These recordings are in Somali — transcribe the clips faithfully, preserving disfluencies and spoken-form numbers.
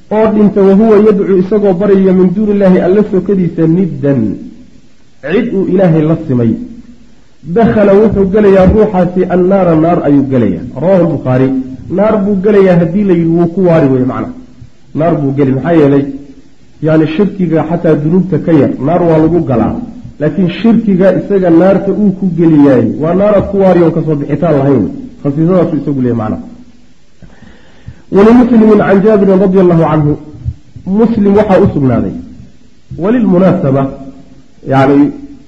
oo dhinta wahuwa yadcuu isagoo baraya min duuni illaahi alla sokadiisa niddan cid uu ilaahay la simay dakhala wuxuu gelayaa ruuxaasi annaara naar ayuu gelayaa rawahu lbukhaari naar buu gelayaa haddii la yidhi wuu ku waari weye macna naar buu geli maxaa yeelay yani shirkiga xataa dunuubta ka yar naar waa lagu galaa laakiin shirkiga isaga naarta uu ku geliyaay waa naaraad ku waari oon kasoo bixitaan lahayn khasiisadaasu isagu leeyahy macna walimuslimin can jaabirin radia allahu canhu muslim waxaa u sugnaaday walilmunaasaba yani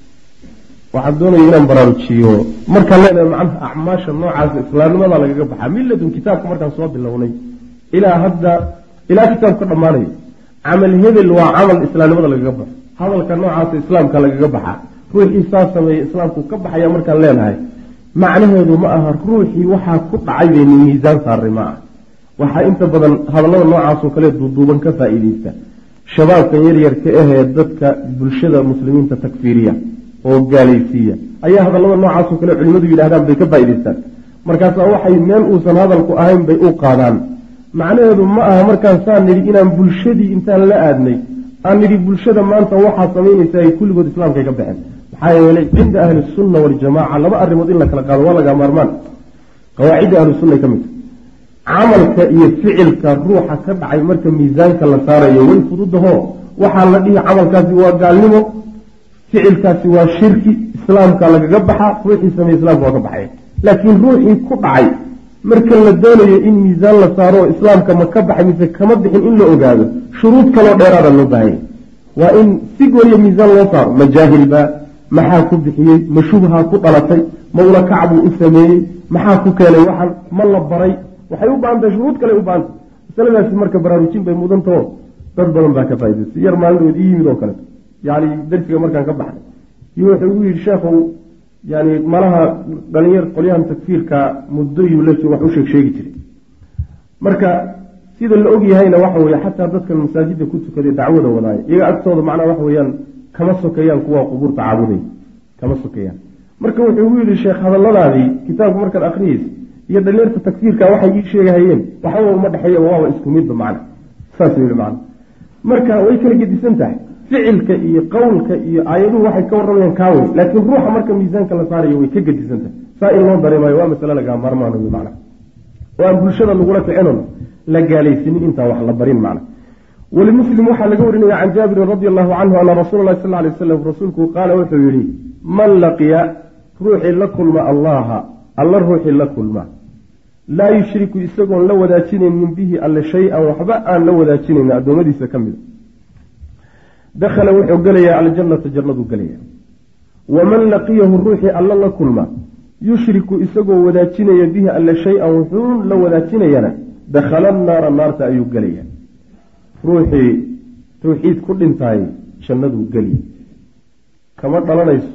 waxaan doonaya inaan baraarujiyo markaan leenahay macnaha acmaasha noocaas islaamnimada lagaga baxaa milladun kitaabka markaan soo bilownay ilaa hadda ilaa kitaabka dhammaanayo camal hebel waa camal islaamnimada lagaga baxo hadalka noocaasa islaamka lagaga baxaa ruuxii saa sameeye islaamku ka baxaya markaan leenahay macnaheedu ma aha ruuxii waxaa ku dhacay bayni miisaan saaray ma ah waxaa inta badan hadallada noocaasoo kale duuduuban ka faa'iideysta shabaabkan yaryarka ahee dadka bulshada muslimiinta takfiiriya oo gaalaysiiya ayaa hadallada noocaasoo kale culimmadu yidhahdaan bay ka faa'idaystaan markaasaa waxay meel uusan hadalku ahayn bay u qaadaan macnaheedu ma aha markaan saa nidhi inaan bulshadii intaan la aadnay aan nidhi bulshada maanta waxaa samaynaysa ay kulligood islaamkay ka baxeen maxaa yeelay cinda ahli sunna waljamaaca laba arrimood in la kala qaado waa laga maarmaan qawaacidda ahlusunna ka mid camalka iyo ficilka ruuxa ka dhacay marka miisaanka la saarayo way fududaho waxaa la dhihi camalkaasi waa gaalnimo ficilkaasi waa shirki islaamka lagaga baxaa ruuxii sameeye islaamka waa ka baxay laakiin ruuxii ku dhacay marka la doonayo in miisaan la saaro islaamka ma ka baxay mise kama bixin in la ogaado shuruud kaloo dheeraada loo baahanya waa in si gooniya miisaan loo saaro ma jaahilbaa maxaa ku bixiyey ma shubhaa ku dhalatay ma ula kacbuu u sameeyey maxaa ku keenay waxan ma la baray waxay u baahantahay shuruud kale u baahantay masaladaasi marka baraarujin bay mudantaho dad badan baa ka faa'idaystay yar maalin ii yimid oo kale yani darsiga markaan ka baxnay iyo wuxuu igu yidhi sheekhow yani malaha dhalinyar qolyahan takfiirka muddoyuu la wax u sheeg sheegi jiray marka sida la og yahayna waxa weeye xataa dadkan masaajidda ku tukaday dacwada wadaaya iyaga agtooda macnaha waxa weeyaan kama sokeeyaan kuwa qubuurta caabuday kama sokeeyaan marka wuxuu igu yidhi sheekh hadalladaadii kitaabku markaad akhriyeysa iyo dhalinyarta takfiirka waxay ii sheegahayeen waxba uma dhexeeya waaba isku midba macna saasuu yihi macna marka way kala gedisan tahay ficilka iyo qowlka iyo aayaduhu waxay ka warramayaan kaawey laakiin ruuxa marka miisaanka la saarayo way ka gedisantahay saa in loo dareemayo waa masale lagaa maarmaan wy macna oo aan bulshada lagula kicinon la gaalaysanin intaan wax la barin macna walimuslim waxaa laga warinaya can jaabirin radi allahu canhu ana rasuula lahi sal lay waslam rasuulku qaala wuxuu yihi man laqiya ruuxii la kulma allaha alla ruuxii la kulma laa yushriku isagoon la wadaajinaynin bihi alle shay-an waxba aan la wadaajinaynin addoommadiisa ka mida dakhala wuxuu gelayaa aljannata jannaduu gelaya waman laqiyahu ruuxii alla la kulma yushriku isagoo wadaajinaya bihi alle shay-an wuxuu la wadaajinayana dakhala naara naarta ayuu gelaya ruuxii tawxiid ku dhintaay jannaduu geli kama dhalanayso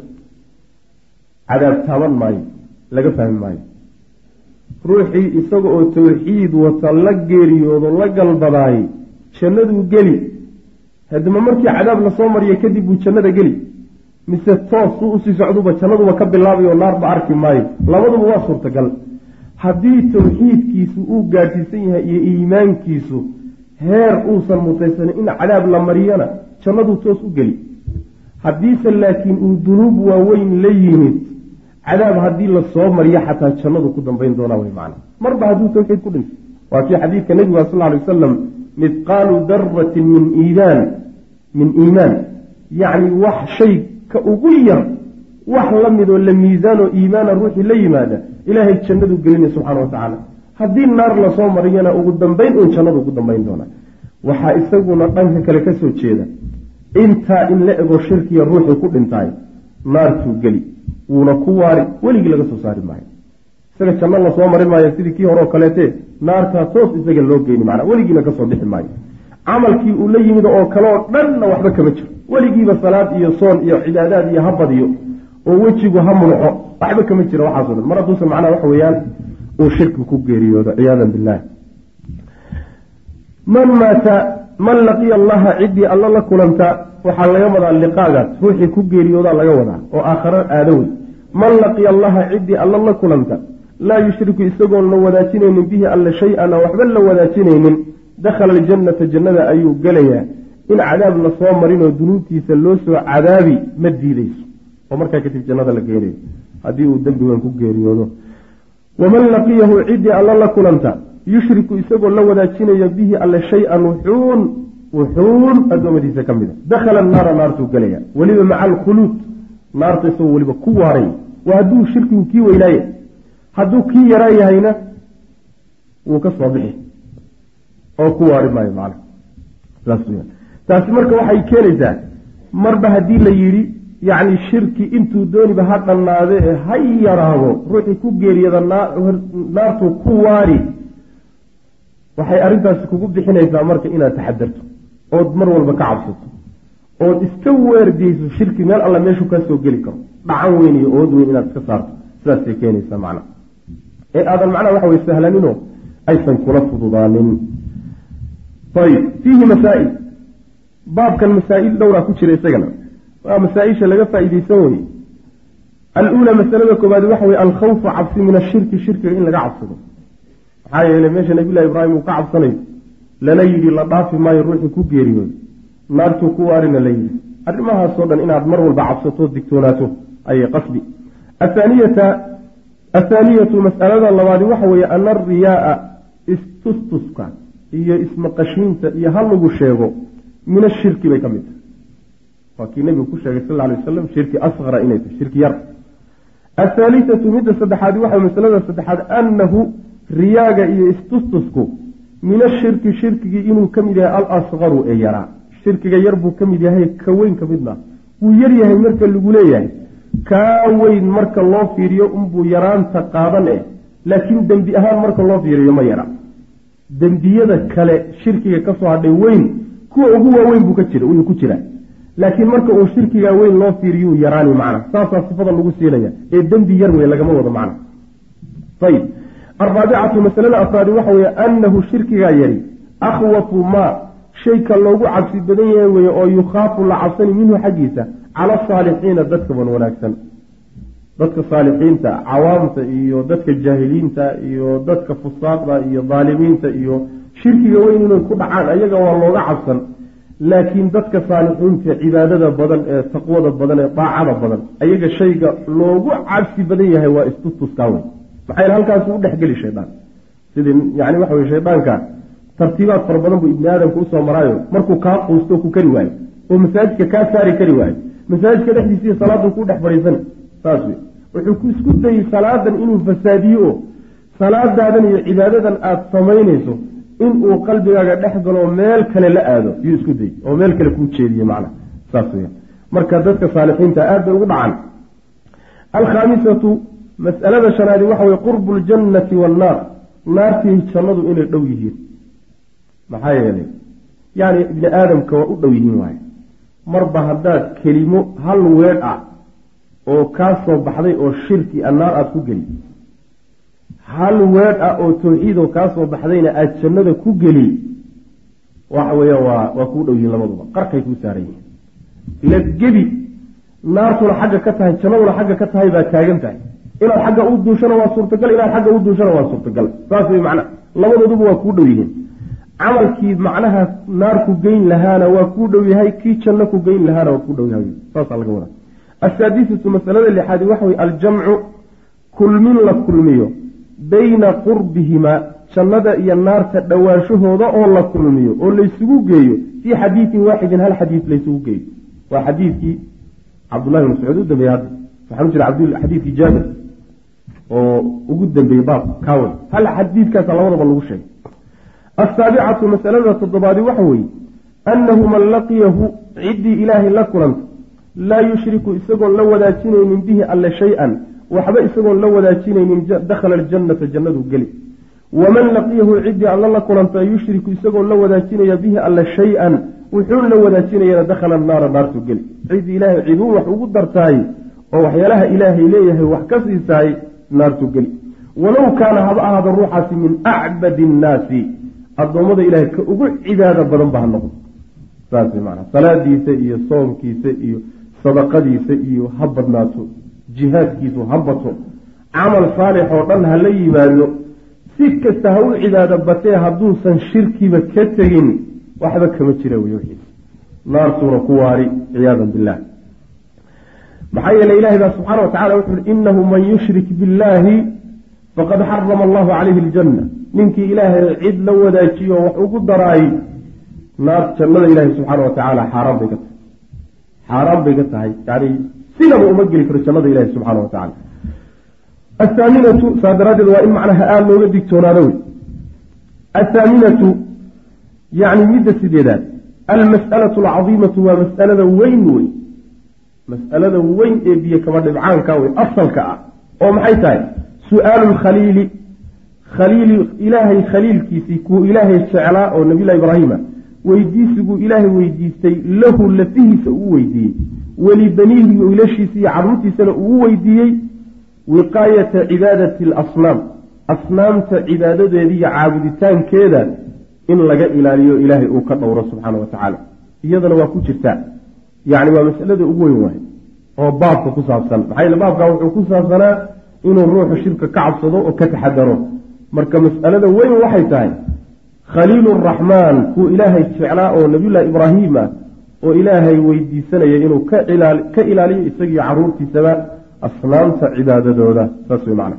cadaab taaban maayo laga fahmi maayo ruuxii isaga oo tawxiid wata la geeriyoodo la galbadaay jannaduu geli haddama markii cadaab lasoo mariya kadib buu jannada geli mise toosuu usii socduba jannaduba ka bilaabay oo naarba arki maayo labaduba waa suurtagal haddii tawxiidkiisu uu gaadhsiisan yahay iyo iimaankiisu heer uusan mutaysanin in cadaab la mariyana jannaduu toos u geli haddiise laakiin uu dunuub waaweyn la yimid cadaab haddii lasoo mariyo xataa jannadu ku dambayn doonaa way macna marba hadduu tawxiid ku dhintay waa kii xadiidka nebiga sal lla alay wasalam midqaalu daratin min iimaan min iimaan yacni wax shay ka ugu yar wax la midoo la miisaanoo iimaana ruuxii la yimaada ilaahay jannadu gelinaya subxaana wa tacaala haddii naar lasoo mariyana ugu dambayn uun jannadu ku dambayn doonaa waxaa isaguna dhanka kale ka soo jeeda intaa in la ego shirkiya ruuxii ku dhintaay naartuu geli wuuna ku waari weligii laga soo saari maayo isaga janno lasoo marin maayo sidii kii hore oo kaleete naartaa toos isaga loo geyni macnaa weligiina kasoo bixi maayo camalkii uu la yimid oo kaleoo dhanna waxba kama jiro weligiiba salaad iyo soon iyo cibaadaad iyo ha badiyo oo wejigu ha munuxo waxba kama jira waxaaso dhan mar hadduusan macnaha waxa weeyaan uu shirki ku geeriyoodo ciyaadan billaah man maata man laqiya allaha ciddii alla la kulanta waxaa laga wadaa liqaagaas ruuxii ku geeriyoodaa laga wadaa oo aakharo aadowey man laqiya allaha ciddii alla la kulanta laa yushriku isagoon la wadaajinaynin bihi alle shay-ana waxba la wadaajinaynin dakhala aljannata jannada ayuu gelayaa in cadaab lasoo marinoo dunuubtiisa loo soo cadaabi ma diidayso oo markaa kadib jannada la geenayo haddii uu dembi weyn ku geeriyoodo waman laqiyahu ciddii alla la kulanta yushriku isagoo la wadaajinaya bihi alle shay-an wuxuun wuxuun addoommadiisa ka mid a dakhala annaara naartuu gelaya weliba maca alkhuluud naarta isagoo weliba ku waaray waa hadduu shirkigu kii weynaaye hadduu kii yaraa yahayna wuu ka soo bixi oo ku waari maayo macna saas weyaan taasi marka waxay keenaysaa marba haddii la yidhi yacni shirki intuu dooniba ha dhannaade ee ha yaraado ruuxii ku geeriyada naartuu ku waari waxay arrintaasi kugu bixinaysaa marka inaad taxadarto ood mar walba ka cabsato ood iska weerdiyeyso shirki meel alla meeshuu kaa soo geli karo dhacan weyn iyo ood weyn inaad iska saarto sidaasay keenaysaa macna ee aadan macnaha waxa way sahlaninoo aysan kula fududaanin ayib fiihi masaa'il baabkan masaa'il dhowraa ku jira isagana waa masaa-isha laga faa-iideysan weye al-uulaa masalada koobaad waxa weye alkhawfu cabsi min ashirki shirkiga in laga cabsado maxaa yeelay meesha nabiyullahi ibraahim uu ka cabsanayo lana yidhi la dhaafi maayo ruuxii ku geeriyooda naartuu ku waarina la yidhi arrimahaasoo dhan inaad mar walba cabsato digtoonaato ayay qasbi athaaniyata athaaniyatu mas'alada labaadi waxa weeye ana ariyaaa istustuska iyo ismaqashiinta iyo ha lagu sheego min ashirki bay ka mid tahay waa kii nebigu ku sheegay sal lla alay wasalam shirki asqara inay tahay shirki yar athaalitatu midda saddexaadi waxa masalada saddexaad annahu riyaaga iyo istustusku min ashirki shirkigii inuu ka mid yahay alasqaru ee yaraa shirkiga yar buu ka mid yahay ka weyn ka midna wuu yar yahay marka lagu leeyahay kaa weyn marka loo fiiriyo unbuu yaraanta qaadan eh laakiin dembi ahaan marka loo fiiriyo ma yara dembiyada kale shirkiga kasoo hadhay weyn kuwa ugu waaweyn buu ka jira wuu ku jiraa laakiin marka uu shirkigaa weyn loo fiiriyuu yaraani macna saasaa sifada lagu siinaya ee dembi yar wey lagama wado macna ayib araabicatu masalada afraadi waxa weeye annahu shirkigaa yari akhwafu maa shayka loogu cabsi badan yahay weye oo yukhaafu la cabsani minhu xaggiisa cala asaalixiina dadka wan wanaagsan dadka saalixiinta cawaamta iyo dadka jaahiliinta iyo dadka fusaaqda iyo daalimiinta iyo shirkiga weyn inay ku dhacaan ayaga waa looga cabsan laakiin dadka saalixiinta cibaadada badan ee taqwada badan ee daacada badan ayaga shayga loogu cabsi badan yahay waa istutuskaa wey maxaa halkaas u dhexgeli shaydaan sidii yani waxa weye shaydaanka tartiibaad fara badan buu ibni aadamka usoo maraayo markuu kaa quusto ku kari waayo oo masaajidka kaa saari kari waayo masaajidka dhexdiisiiyo salaaduu ku dhex fadhiisan saas wey wuxuu ku isku dayey salaadan inuu fasaadiyo oo salaadaadan iyo cibaadadan aada samaynayso inuu qalbigaaga dhex galo meel kale la aado yuu isku dayey oo meel kale kuu jeediye macna saas weya marka dadka saalixiinta aada bay ugu dhacan alkhaamisatu mas'alada shanaadi waxa weye qurbu ljannati waannaar naartii jannadu inay dhow yihiin maxaa yeelay yacni ibni aadamka waa u dhow yihiin waaye marba haddaad kelimo hal weedh ah oo kaa soo baxday oo shirki a naar aada ku geli hal weedh ah oo tawxiidoo kaa soo baxdayna aada jannada ku geli waxa weeya waa waa kuu dhow yihiin labaduba qarkay kuu saaran yihiin ila gebi naartuna xagga ka tahay jannaduna xagga ka tahay baa taagan tahay inaad xagga u duushana waa suurtagal inaad xagga u duushana waa suurtagal saas way macna labadooduba waa kuu dhow yihiin camalkii macnaha naar ku geyn lahaana waa kuu dhow yahay kii janno ku geyn lahaana waa kuu dhow yahay saasaa laga wadaa asaadisatu masalada lixaadi waxa weye aljamcu kulmin la kulmiyo bayna qurbihimaa jannada iyo naarta dhowaanshahooda oo la kulmiyo oo laysugu geeyo fii xadiidin waaxidin hal xadiid laysugu geeyo waa xadiidkii cabdullahi bn mascuud u dambeeyey hadda waxaan u jira xadiidkii jaabir oo ugu dambeeyey baab kaawey hal xadiidkaasa labadaba lagu sheegay asaabicatu masalada toddobaadi waxa weeye annahu man laqiyahu ciddii ilaahay la kulanta laa yushriku isagoon la wadaajinaynin bihi alle shay-an waxba isagoon la wadaajinaynin dakhala aljannata jannadu geli waman laqiyahu ciddii alla la kulanta yushriku isagoon la wadaajinaya bihi alle shay-an wuxuun la wadaajinayana dakhala annaara naartu geli ciddii ilaahay ciduun wax ugu dartaay oo waxyaalaha ilaahay leeyahay wax ka siisaay naartu geli walow kaana haba ahaada ruuxaasi min acbadi innaasi addoommada ilaahay ka ugu cibaado badan ba ha noqdo saas way macnaa salaadiisa iyo soomkiisa iyo sadaqadiisa iyo ha badnaato jihaadkiisu ha bato camal saalix oo dhan ha la yimaado si kasta ha u cibaado batee hadduusan shirkiba ka tegin waxba kama jira wey wixiis naartuuna ku waari ciyaadan billah maxaa yeelay ilahay baa subxaana wa tacala wuxu uhi inahu man yushrik biاllaahi faqad xarama allahu calayhi aljanna ninkii ilaahay cid la wadaajiyo wax ugu daraay naar jannada ilaahay subxaana wa tacaala xaaraan bay ka tahay xaaraan bay ka tahay yani sinaba uma geli karo jannada ilaahay subxaana wa tacala athaaminatu saa daraaddeed waa in macnaha aada looga digtoonaado wey athaaminatu yani midda sideedaad almas'alatu alcadiimatu waa mas'alada weyn wey mas'alada weyn ee biyo kama dhibcaanka wey asalka ah oo maxay tahay su-aalu lkhaliili khaliili ilaahay khaliilkiisii kuu ilaahay jeclaa oo nabiyullahi ibraahima weydiisiguu ilaahay weydiistay lahu lafihiisa uu weydiiyey welibaniihi wiilashiisa iyo carruurtiisana uu weydiiyey wiqaayata cibaadati alasnaam asnaamta cibaadadeeda iyo caabuditaankeeda in laga ilaaliyo ilaahay uu ka dhowro subxaana wa tacaala iyadana waa ku jirtaa yacni waa masalada ugu weyn waay oo baabka ku saabsan maxaa yeele baabkaa wuxuu ku saabsanaa inuu ruuxu shirka ka cabsado oo ka taxadaro marka mas'alada weyn waxay tahay khaliilu raxmaan kuu ilaahay jeclaa oo nabiyullahi ibraahim ah oo ilaahay weydiisanaya inuu ka ilaal ka ilaaliyo isagiiyo carruurtiisaba asnaamta cibaadadooda saas way macna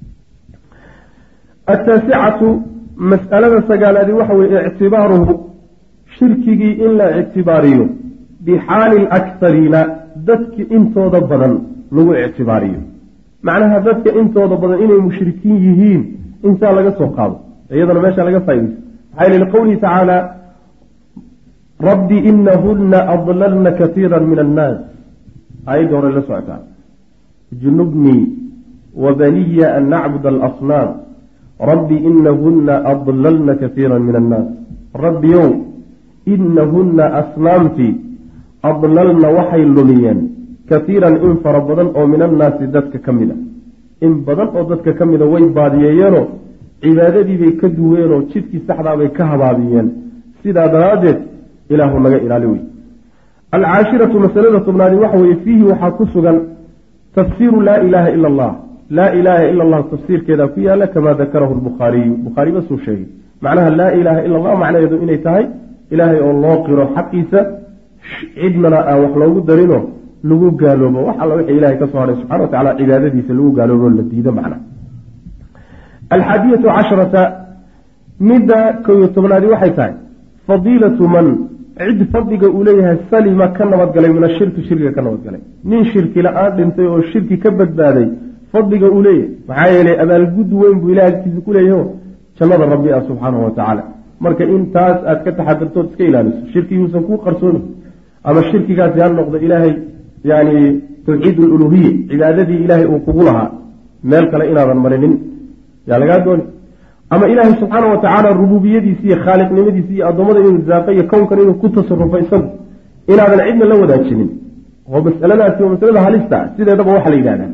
ataasicatu mas'alada sagaalaadi waxa weye ictibaaruhu shirkigii in la ictibaariyo bixaali alaktariina dadki intooda badan lagu ictibaariyo macnaha dadka intooda badan inay mushrikiin yihiin intaa laga soo qaado iyadana meesha laga faaidaysto maxaa yili liqowlihi tacaala rabbi inahuna adlalna katiira min annaas aayadda hore la socotaa junubnii wabaniya an nacbud alasnaam rabbi inahuna adlalna katiira min annaas rabbiyow inahuna asnaamtii adlalna waxay lumiyeen katiiran in fara badan oo min annaasi dadka ka mid a in badan oo dadka ka mida way baadiyeeyeenoo cibaadadiibay ka duweenoo jidkii saxdaabay ka habaabiyeen sidaa daraaddeed ilaahu naga ilaali wey alcaashiratu masalada tobnaadi waxa weeye fiihi waxaa ku sugan tafsiiru laa ilaaha ila allah laa ilaaha ila allah tafsiirkeedaa ku yaala kamaa dakarahu lbukhaariyu bukhaari basuu sheegay macnaha laa ilaaha ila allah macnaheedu inay tahay ilaahay oo loo qiro xaqiisa cidnana aan wax loogu darino lagu gaaloobo wax alla wixii ilahay ka soo haray subxana wa tacala cibaadadiisa lagu gaaloobo la diido macna alxaadiyatu casharata midda kow iyo tobnaadi waxay tahay fadiilatu man cid fadliga uu leeyahay salima ka nabadgalay min ashirki shirkiga ka nabadgalay nin shirki la-aan dhintay oo shirki ka badbaaday fadliga uu leeyahay maxaa yeelay abaalgud weyn buu ilahay agtiisa ku leeyaho jannada rabbi ah subxaanahu wa tacaala marka intaas aad ka taxadartood iska ilaaliso shirki yuusan kuu qarsoomi ama shirkigaasi ha noqdo ilaahay yani tawxiid aluluhiya cibaadadii ilaahay uu kugu lahaa meel kale inaadan marinin yaa lagaa dooni ama ilaahay subxaana wa tacaala rububiyadiisi iyo khaaliqnimadiisi iyo addoommada inuu risaaqa iyo kownkan inuu ku tasarufo isagu inaadan cidna la wadaajinin oo masaladaasi oo masalada halista sideedaba waxaa la yidhahdaa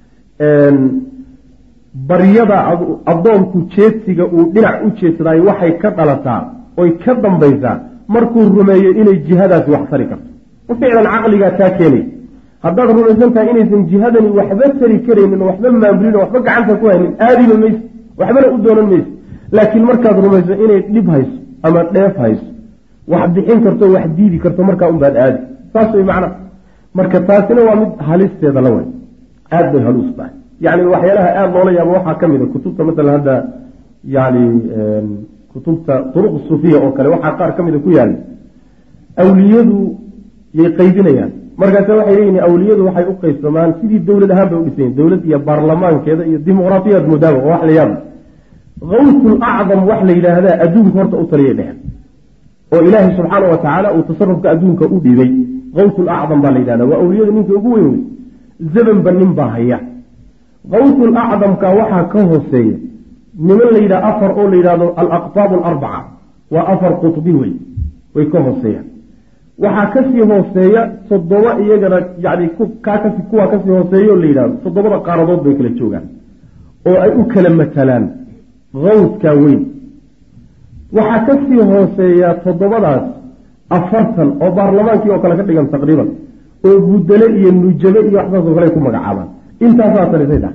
baryada addoonku jeedsiga uu dhinac u jeedsadaayo waxay ka dhalataa oy ka dambaysaa markuu rumeeyo inay jihadaasi wax tari karto ficlan caqligaa taa keenay haddaad rumaysan tahay inaysan jihadani waxba tari karaynin oo waxba maamulin oo waxba gacanta ku haynin aadiba mayse waxbana u doonan mayse laakiin markaad rumayso inay dhib hayso ama dheef hayso wax bixin karto wax diidi karto markaa unbaad aadi saas way macna marka taasina waa mid halisteeda la way aada bay haluus tahay yacni waxyaalaha aada loola yaabo waxaa ka mid a kutubta matalan hadda yani kutubta duruq suufiya oo kale waxaa qaar ka mida ku yaala awliyadu yay qaydinayaan markaase waxay leeyihin awliyadu waxay u qaybsamaan sidii dowlad ahaan bay u dhisayen dowlad iyo baarlamaankeeda iyo dimuqraatiyaad moodaaba oo wax la yaaba kawsul acdam wax la yidhaahdaa adduunka horta u taliyay dhehen oo ilaahay subxaana wa tacaala uu tasarufka adduunka u dhibay kawsul acdam baa la yidhahdaa waa awliyada ninka ugu weyn wey zamanba nin baa haya kawsul acdamka waxaa ka hooseeya niman la yidhaha afar oo la yidhahdo alaqtaab alarbaca waa afar qutbi wey way ka hooseeyaan waxaa kasii hooseeya toddoba iyagana yani kaa kasi kuwaa kasii hooseeya oo la yidhahdo toddobada qaaradood bay kala joogaan oo ay u kala matalaan kawskaa weyn waxaa kasii hooseeya toddobadaas afartan oo baarlamaankii oo kale ka dhigan taqriiban oo budale iyo nujabe iyo waxsaas oo kale ay ku magacaabaan intaasaa talisay tahay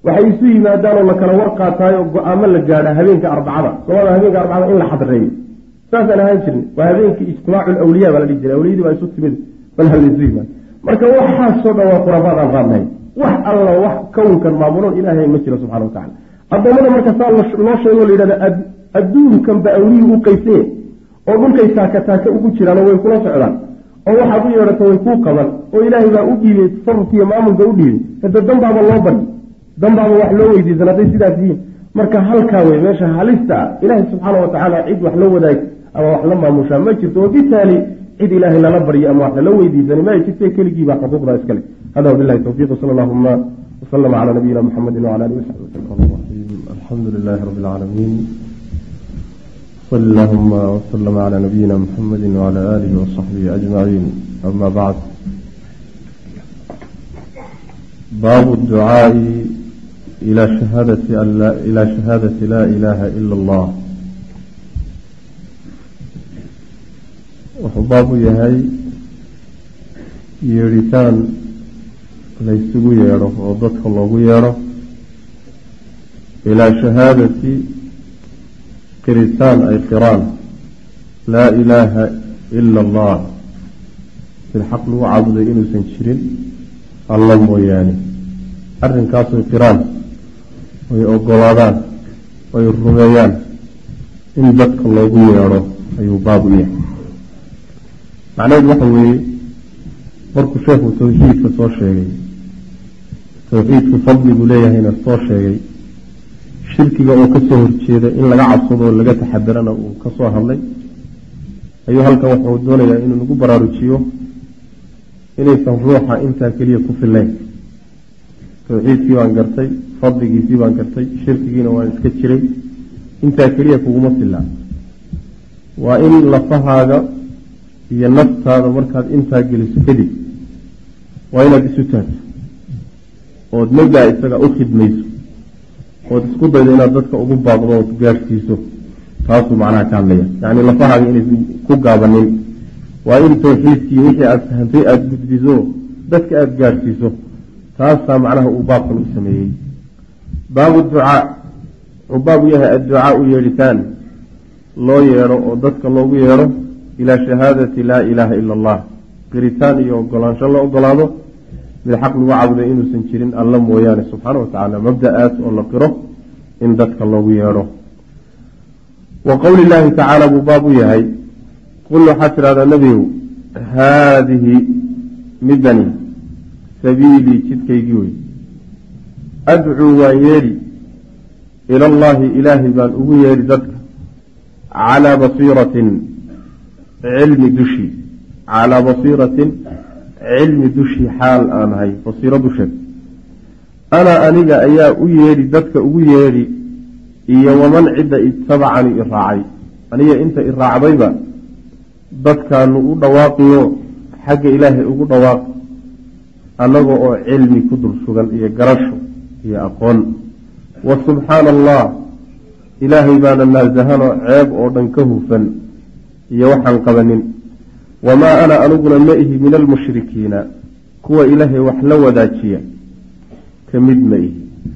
waxay isu yimaadaanoo la kala war qaataayo go-aamo la gaadha habeenka arbacada labada habeenka arbacada in la xadreeyo saasaan ahaan jirnay waa habeenkii ijtimaacu lawliya baa la dhihi jiray awliyadii baa isu timid bal ha laysu yimaado marka waxaasoo dhan waa khuraafaad aan qaadnahay wax alla wax kownkan maamuloon ilaahay ma jiro subxana wa tacala addoommada marka saa loo sheego la yidhahda adduunkan ba awliyii u qaysanye oo dhulkay taaka taaka ugu jiraanoo way kula socdaan oo waxaad u yeedhato way kuu qaban oo ilaahay baa u dhiibay tasarufkiiyo maamulka u dhiibay hada danbaaba loo bari danbaaba wax loo weydiisan hadday sidaas yihiin marka halkaa wey meesha halista ah ilaahay subxaana wa tacaala cid wax la wadaag ama wax la maamushaa ma jirto wabitaali cid ilaahay lala baryo ama wax lala weydiisani ma jirte keligiibaa xuquuqda iskale hada wabilahi tawfiiq sala allahuma wasalama calaa nabiyina muxamedi wacala alihi wasaxbi wasalm alxamdu lilahi rabbi alcaalamiin sali allahuma waslama calaa nabiyina muxamedi wacala aalihi wasaxbihi ajmaciin ama bacd baabu ducaai ila shahaadati ila shahaadati laa ilaaha ila allah wuxuu baab u yahay yeedhitaan laysugu yeedho oo dadka loogu yeedho ilaa shahaadati qiritaan ay qiraan laa ilaaha ila allah sil xaq lagu caabuday inuusan jirin alla mooyaane arrinkaasay qiraan way ogolaadaan way rumeeyaan in dadka loogu yeedho ayuu baab u yahay macnaheedu waxa weeye markuu sheekhu tawxiidka soo sheegay tawxiidku fadliguu leeyahayna soo sheegay shirkiga oo kasoo horjeeda in laga cabsado oo laga taxadarana uu ka soo hadlay ayuu halkan wuxuu doonayaa inuu nagu baraarujiyo inaysan ruuxa intaa keliya ku fillayn tawxiidkii baan gartay fadligiisii baan gartay shirkigiina waan iska jiray intaa keliya kuguma fillaa waa in lafahaaga iyo naftaada markaad intaa geliso kadib waa inaad isu taagto ood mabdaa isaga u khidmayso ood isku daydo inaad dadka ugu baaqdo ood gaadhsiiso taasuu macnaha ka hadlaya yacni lafahaaga inaysan ku gaabanin waa in tawxiidkii wixii aada fahantay aada gudbiso dadka aada gaadhsiiso taasaa macnaha uu baabkan u sameeyey baabu ducaa wuxuu baab u yahay adducaa u yeedhitaan loo yeedho oo dadka loogu yeedho ilaa shahaadati laa ilaaha ila allah qiritaan iyo ogolaansho la ogolaado mid xaq lagu caabuday inuusan jirin alla mooyaane subxaana wa tacaala mabda-aas oo la qiro in dadka loogu yeedho wa qowli llaahi tacaala buu baab u yahay qul waxaad tidhahdaa nebigow haadihi midani sabiilii jidkaygii wey adcuu waan yeedhi ila allaahi ilaahay baan ugu yeedhi dadka calaa basiiratin cilmi dushii calaa basiiratin cilmi dushii xaal aan ahay basiiro dusheed ana aniga ayaa u yeedhi dadka ugu yeedhi iyo waman cidda itabacanii i raacay aniga inta i raacdayba dadkaanu u dhawaaqiyo xagga ilaahay ugu dhawaaq annaga oo cilmi ku dul sugan iyo garasho iyo aqoon wa subxaana allah ilaahay baana naasahanoo ceeb oo dhan ka hufan iyo waxaan qabanin wamaa ana aniguna ma ihi min almushrikiina kuwa ilaahay wax la wadaajiya ka mid ma ihi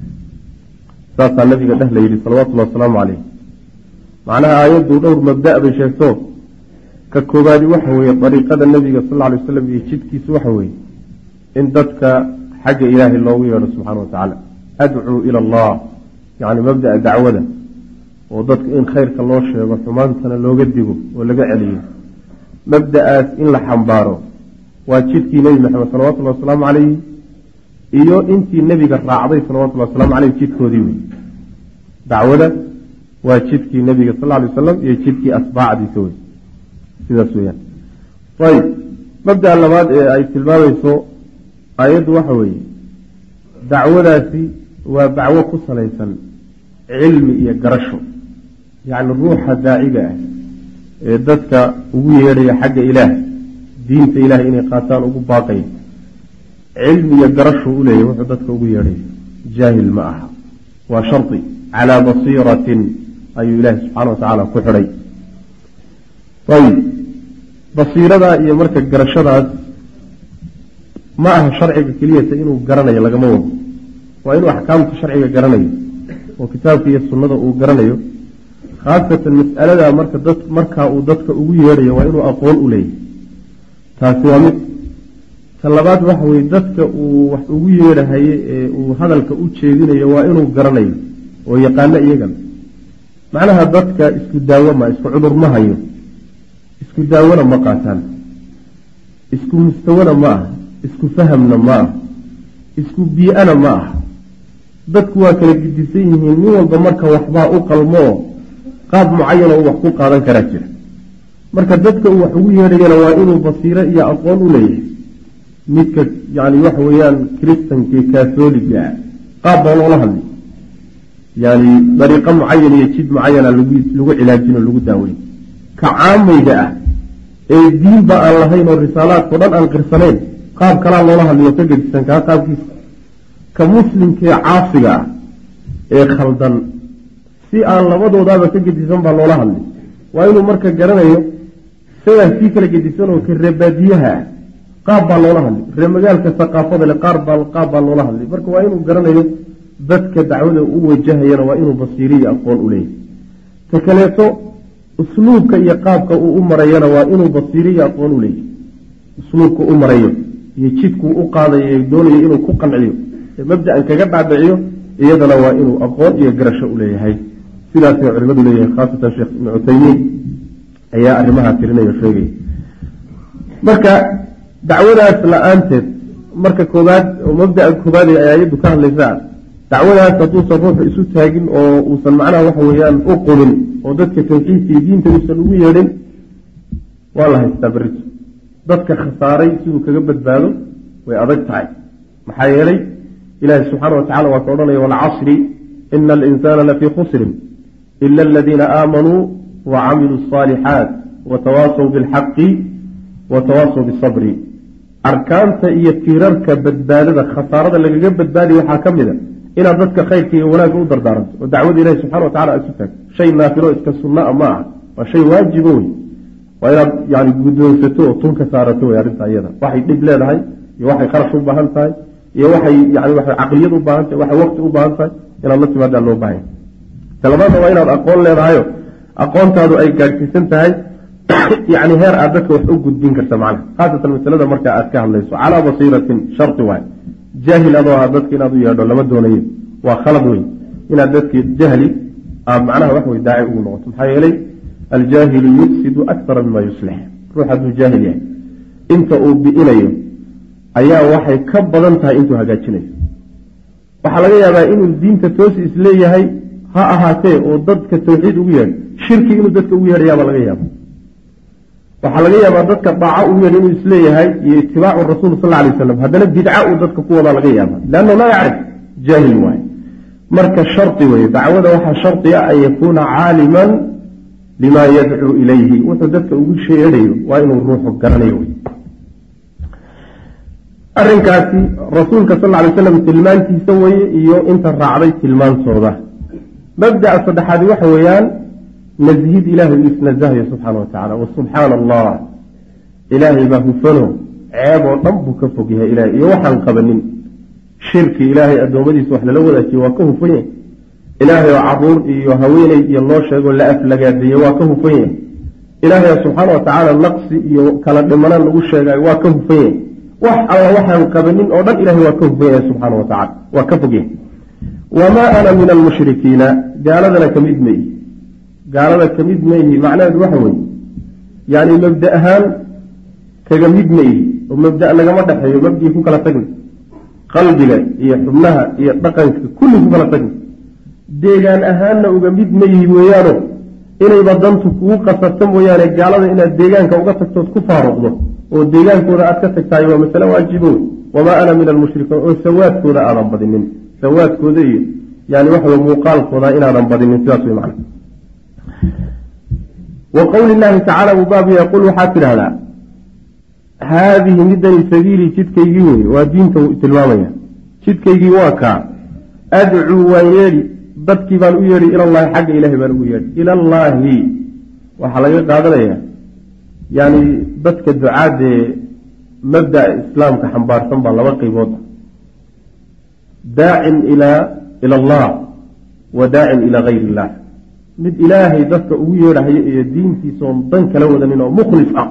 saasaa nabiga dheh la yidhi salawatullahi wasalaamu caleyh macnaha aayaddu dhowr mabda' bay sheegto ka koobaadi waxa weeye dariiqada nebiga sal alla alay wasalam iyo jidkiisu waxa weeye in dadka xagga ilaahay loogu yeedho subxaana wa tacaala adcuu ila allah yacni mabda'a dacwada oo dadka in khayrka loo sheego xumaantana looga digo oo laga celiyo mabda-aas in la xambaaro waa jidkii nebi maxamed salawatullahi wasalaamu calayhi iyo intii nebiga raacday salawatullahi wasalaamu caleyh jidkoodii wey dacwada waa jidkii nebiga sal lla alay wasalam iyo jidkii asbaacdiisa wey sidaas weyaan ayb mabda-a labaad ee ay tilmaamayso aayaddu waxa weeye dacwadaasi waa dacwo ku salaysan cilmi iyo garasho yacni ruuxa daaciga ah ee dadka ugu yeedhaya xagga ilaah diinta ilahay inay qaataan ugu baaqaya cilmi iyo garasho u leeyahy wuxuu dadka ugu yeedhaya jaahil ma aha waa shardi calaa basiiratin ayuu ilaahi subxaana wa tacaala ku xidhay ayb basiiradaa iyo marka garashadaas ma aha sharciga keliyata inuu garanayo lagama wado وإنه أحكام الشرعية قرنيه وكتاب في السنة وقرنيه خاصة المسألة مركا دت مركا ودتك أويري وإنه أقول إليه تاسوامد طلبات وحوي دتك وحويري هي وهذا الكأوتشيدين وإنه قرنيه ويقال إيجان معناها دتك اسكو داوما اسكو عذر ما هيو اسكو داونا ما قاتل اسكو مستونا ما اسكو فهمنا ما اسكو بيئنا ما dadku waa kala gidisan yihiin nin walba marka waxbaa u qalmo qaab mucayan oo wax ku qaadan kara jira marka dadka uu wax ugu yeedhayana waa inuu basiiro iyo aqoon u leeyahay midka yani waxa weeyaan kristanka kaatooliga qaab baa loola hadlay yani dariiqo mucayan iyo jid mucayana lagu lagu cilaajino lagu daaweyn ka caamayga ah ee diinba aan lahayn oo risaalaadkao dhan aan qirsanayn qaab kalaa loola hadlayo ka gedisan kaa qaabkiisa ka muslimkee caasiga ah ee khaldan si aan labadoodaaba ka gedisan baa loola hadlay waa inuu marka garanayo isagaa sii kala gedisan oo ka reebaadiyaha ah qaab baa loola hadlay reemagaalka saqaafada le qaar baa qaab baa loola hadlay marka waa inuu garanayo dadka dacwada u wajahayana waa inuu basiiriyo aqoon u leeyahay ta kaleeto usluubka iyo qaabka uu u marayana waa inuu basiiriyo aqoon u leeyahay usluubka u marayo iyo jidkuu u qaadayo doonayo inuu ku qanciyo mabda'an kaga dhaadhiciyo iyadana waa inuu aqoon iyo garasho u leeyahay sidaasay culimadu leeyahay khaasatan sheekh ibnu cuthaymiin ayaa arrimaha tirinaya sheegaya marka dacwadaas la-aanteed marka koobaad oo mabda'a koobaad ee aayaddu ka hadlaysaa dacwadaas hadduusan ruuxu isu taagin oo uusan macnaha waxa weeyaan u qulin oo dadka tawxiidka iyo diinta uusan ugu yeedhin waa la haystaa berrito dadka khasaaray siduu kaga badbaado way adag tahay maxaa yeelay ilaahi subxaana watacala waa ka odhanaya walcasri ina alinsaana lafii khusrin ila aladiina aamanuu wacamiluu asaalixaat watawaasaw bilxaqi watawaasaw bisabri arkaanta iyo tiirarka badbaadada khasaarada lagaga badbaadiya waxaa ka mid a inaad dadka khayrka iyo wanaagga u dardaaranto oo dacwada ilahi subxana watacala isu taagto shay naafilo iska sunnaa ma aha waa shay waajibo wey waa inaad yani guddoonsato oo tun ka saarato wey arrinta iyada waxay dhib leedahay iyo waxay kharash u baahan tahay iyo waxay yani waxay caqliyad u baahan tahay waxay waqti u baahan tahay inaad la timaadaan loo baahanya talabaadna waa inaad aqoon leedahayo aqoontaadu ay gaadhsiisan tahay yani heer aad dadka wax u gudbin karta macnaha khaasatan masalada marka aad ka hadlayso calaa basiiratin sharti waay jaahil adoo ah dadka inaad u yeedho lama doonayo waa khalad wey inaad dadki jahli aad macnaha wax wey daaci ugu noqoto maxaa yeelay aljaahilu yufsidu akthara mima yuslix ruux hadduu jaahil yahay inta uu bi'inayo ayaa waxay ka badan tahay intuu hagaajinayo waxaa laga yaabaa inuu diinta toosi isleeyahay ha ahaatee oo dadka tawxiid ugu yeedho shirki inuu dadka ugu yeedhayaabaa laga yaaba waxaa laga yaabaa dadka daaco ugu yeedho inuu isleeyahay iyo itibaacu rasuul sal lla alay wasalam haddana bidca uu dadka ku wadaa laga yaaba leanna laa yacrif jaahil waaye marka shardi weye dacwada waxaa shardi ah an yakuuna caaliman limaa yadcuu ilayhi wuxuu dadka ugu sheedhayo waa inuu ruuxu garanayo wey arrinkaasi rasuulka sal lla alay slam tilmaantiisa weye iyo inta raacday tilmaantooda mabda'a saddexaadi waxa weeyaan nasihid ilaahay uu isnazahayo subxaana wa tacala wasubxaana allah ilaahay baa hufano ceeb oo dhan buu ka fog yahay ilahay iyo waxaan qabanin shirki ilaahay addoommadiisa wax lala wadaajiye waa ka hufan yahay ilaahay oo caruur iyo haweeney iyo loo sheego la aflagaadeeye waa ka hufan yahay ilaahay subxaana wa tacaala naqsi iyo kala dhimanaan lagu sheegayo waa ka hufan yahay wax alla waxaan qabanin oo dhan ilahay waa ka hufan yahay subxaana wa tacala waa ka fog yahay wamaa ana min almushrikiina gaaladana ka mid maihi gaalada ka mid maihi macnaheedu waxa weeye yani mabda ahaan kaga mid maihi oo mabda nagama dhexeeyo mabdii ku kala tagna qalbiga iyo xubnaha iyo dhaqanka kulli ku kala tagna deegaan ahaanna uga mid maihi mooyaano inayba dantu kugu qasabta mooyaane gaalada inaad deegaanka uga tagtood ku faaruqdo oo deegaankooda aad ka tagtahay waa masale waajibo wamaa ana min almushrikiin oo sawaadkooda aadan badinin sawaadkooda iyo yani waxawy muuqaalkooda inaadan badinin sidaas way macna wa qowli llaahi tacala buu baab yaqul waxaad tidhahdaa haadihi midani sabiilii jidkaygii wey waa diinta tilmaamaya jidkaygii waa kaa adcuu waan yeedhi dadkii baan u yeedhi ilallahi xagga ilahay baan ugu yeedhi ilallaahi waxaa laga qaadanayaa yani dadka ducaadee mabda'a islaamka xambaarsan baa laba qaybood ah daacin ilaa ila allah wa daacin ilaa gayri illah mid ilaahay dadka ugu yeedhahayo iyo diintiisa oon dan kala wadanin oo mukhlis ah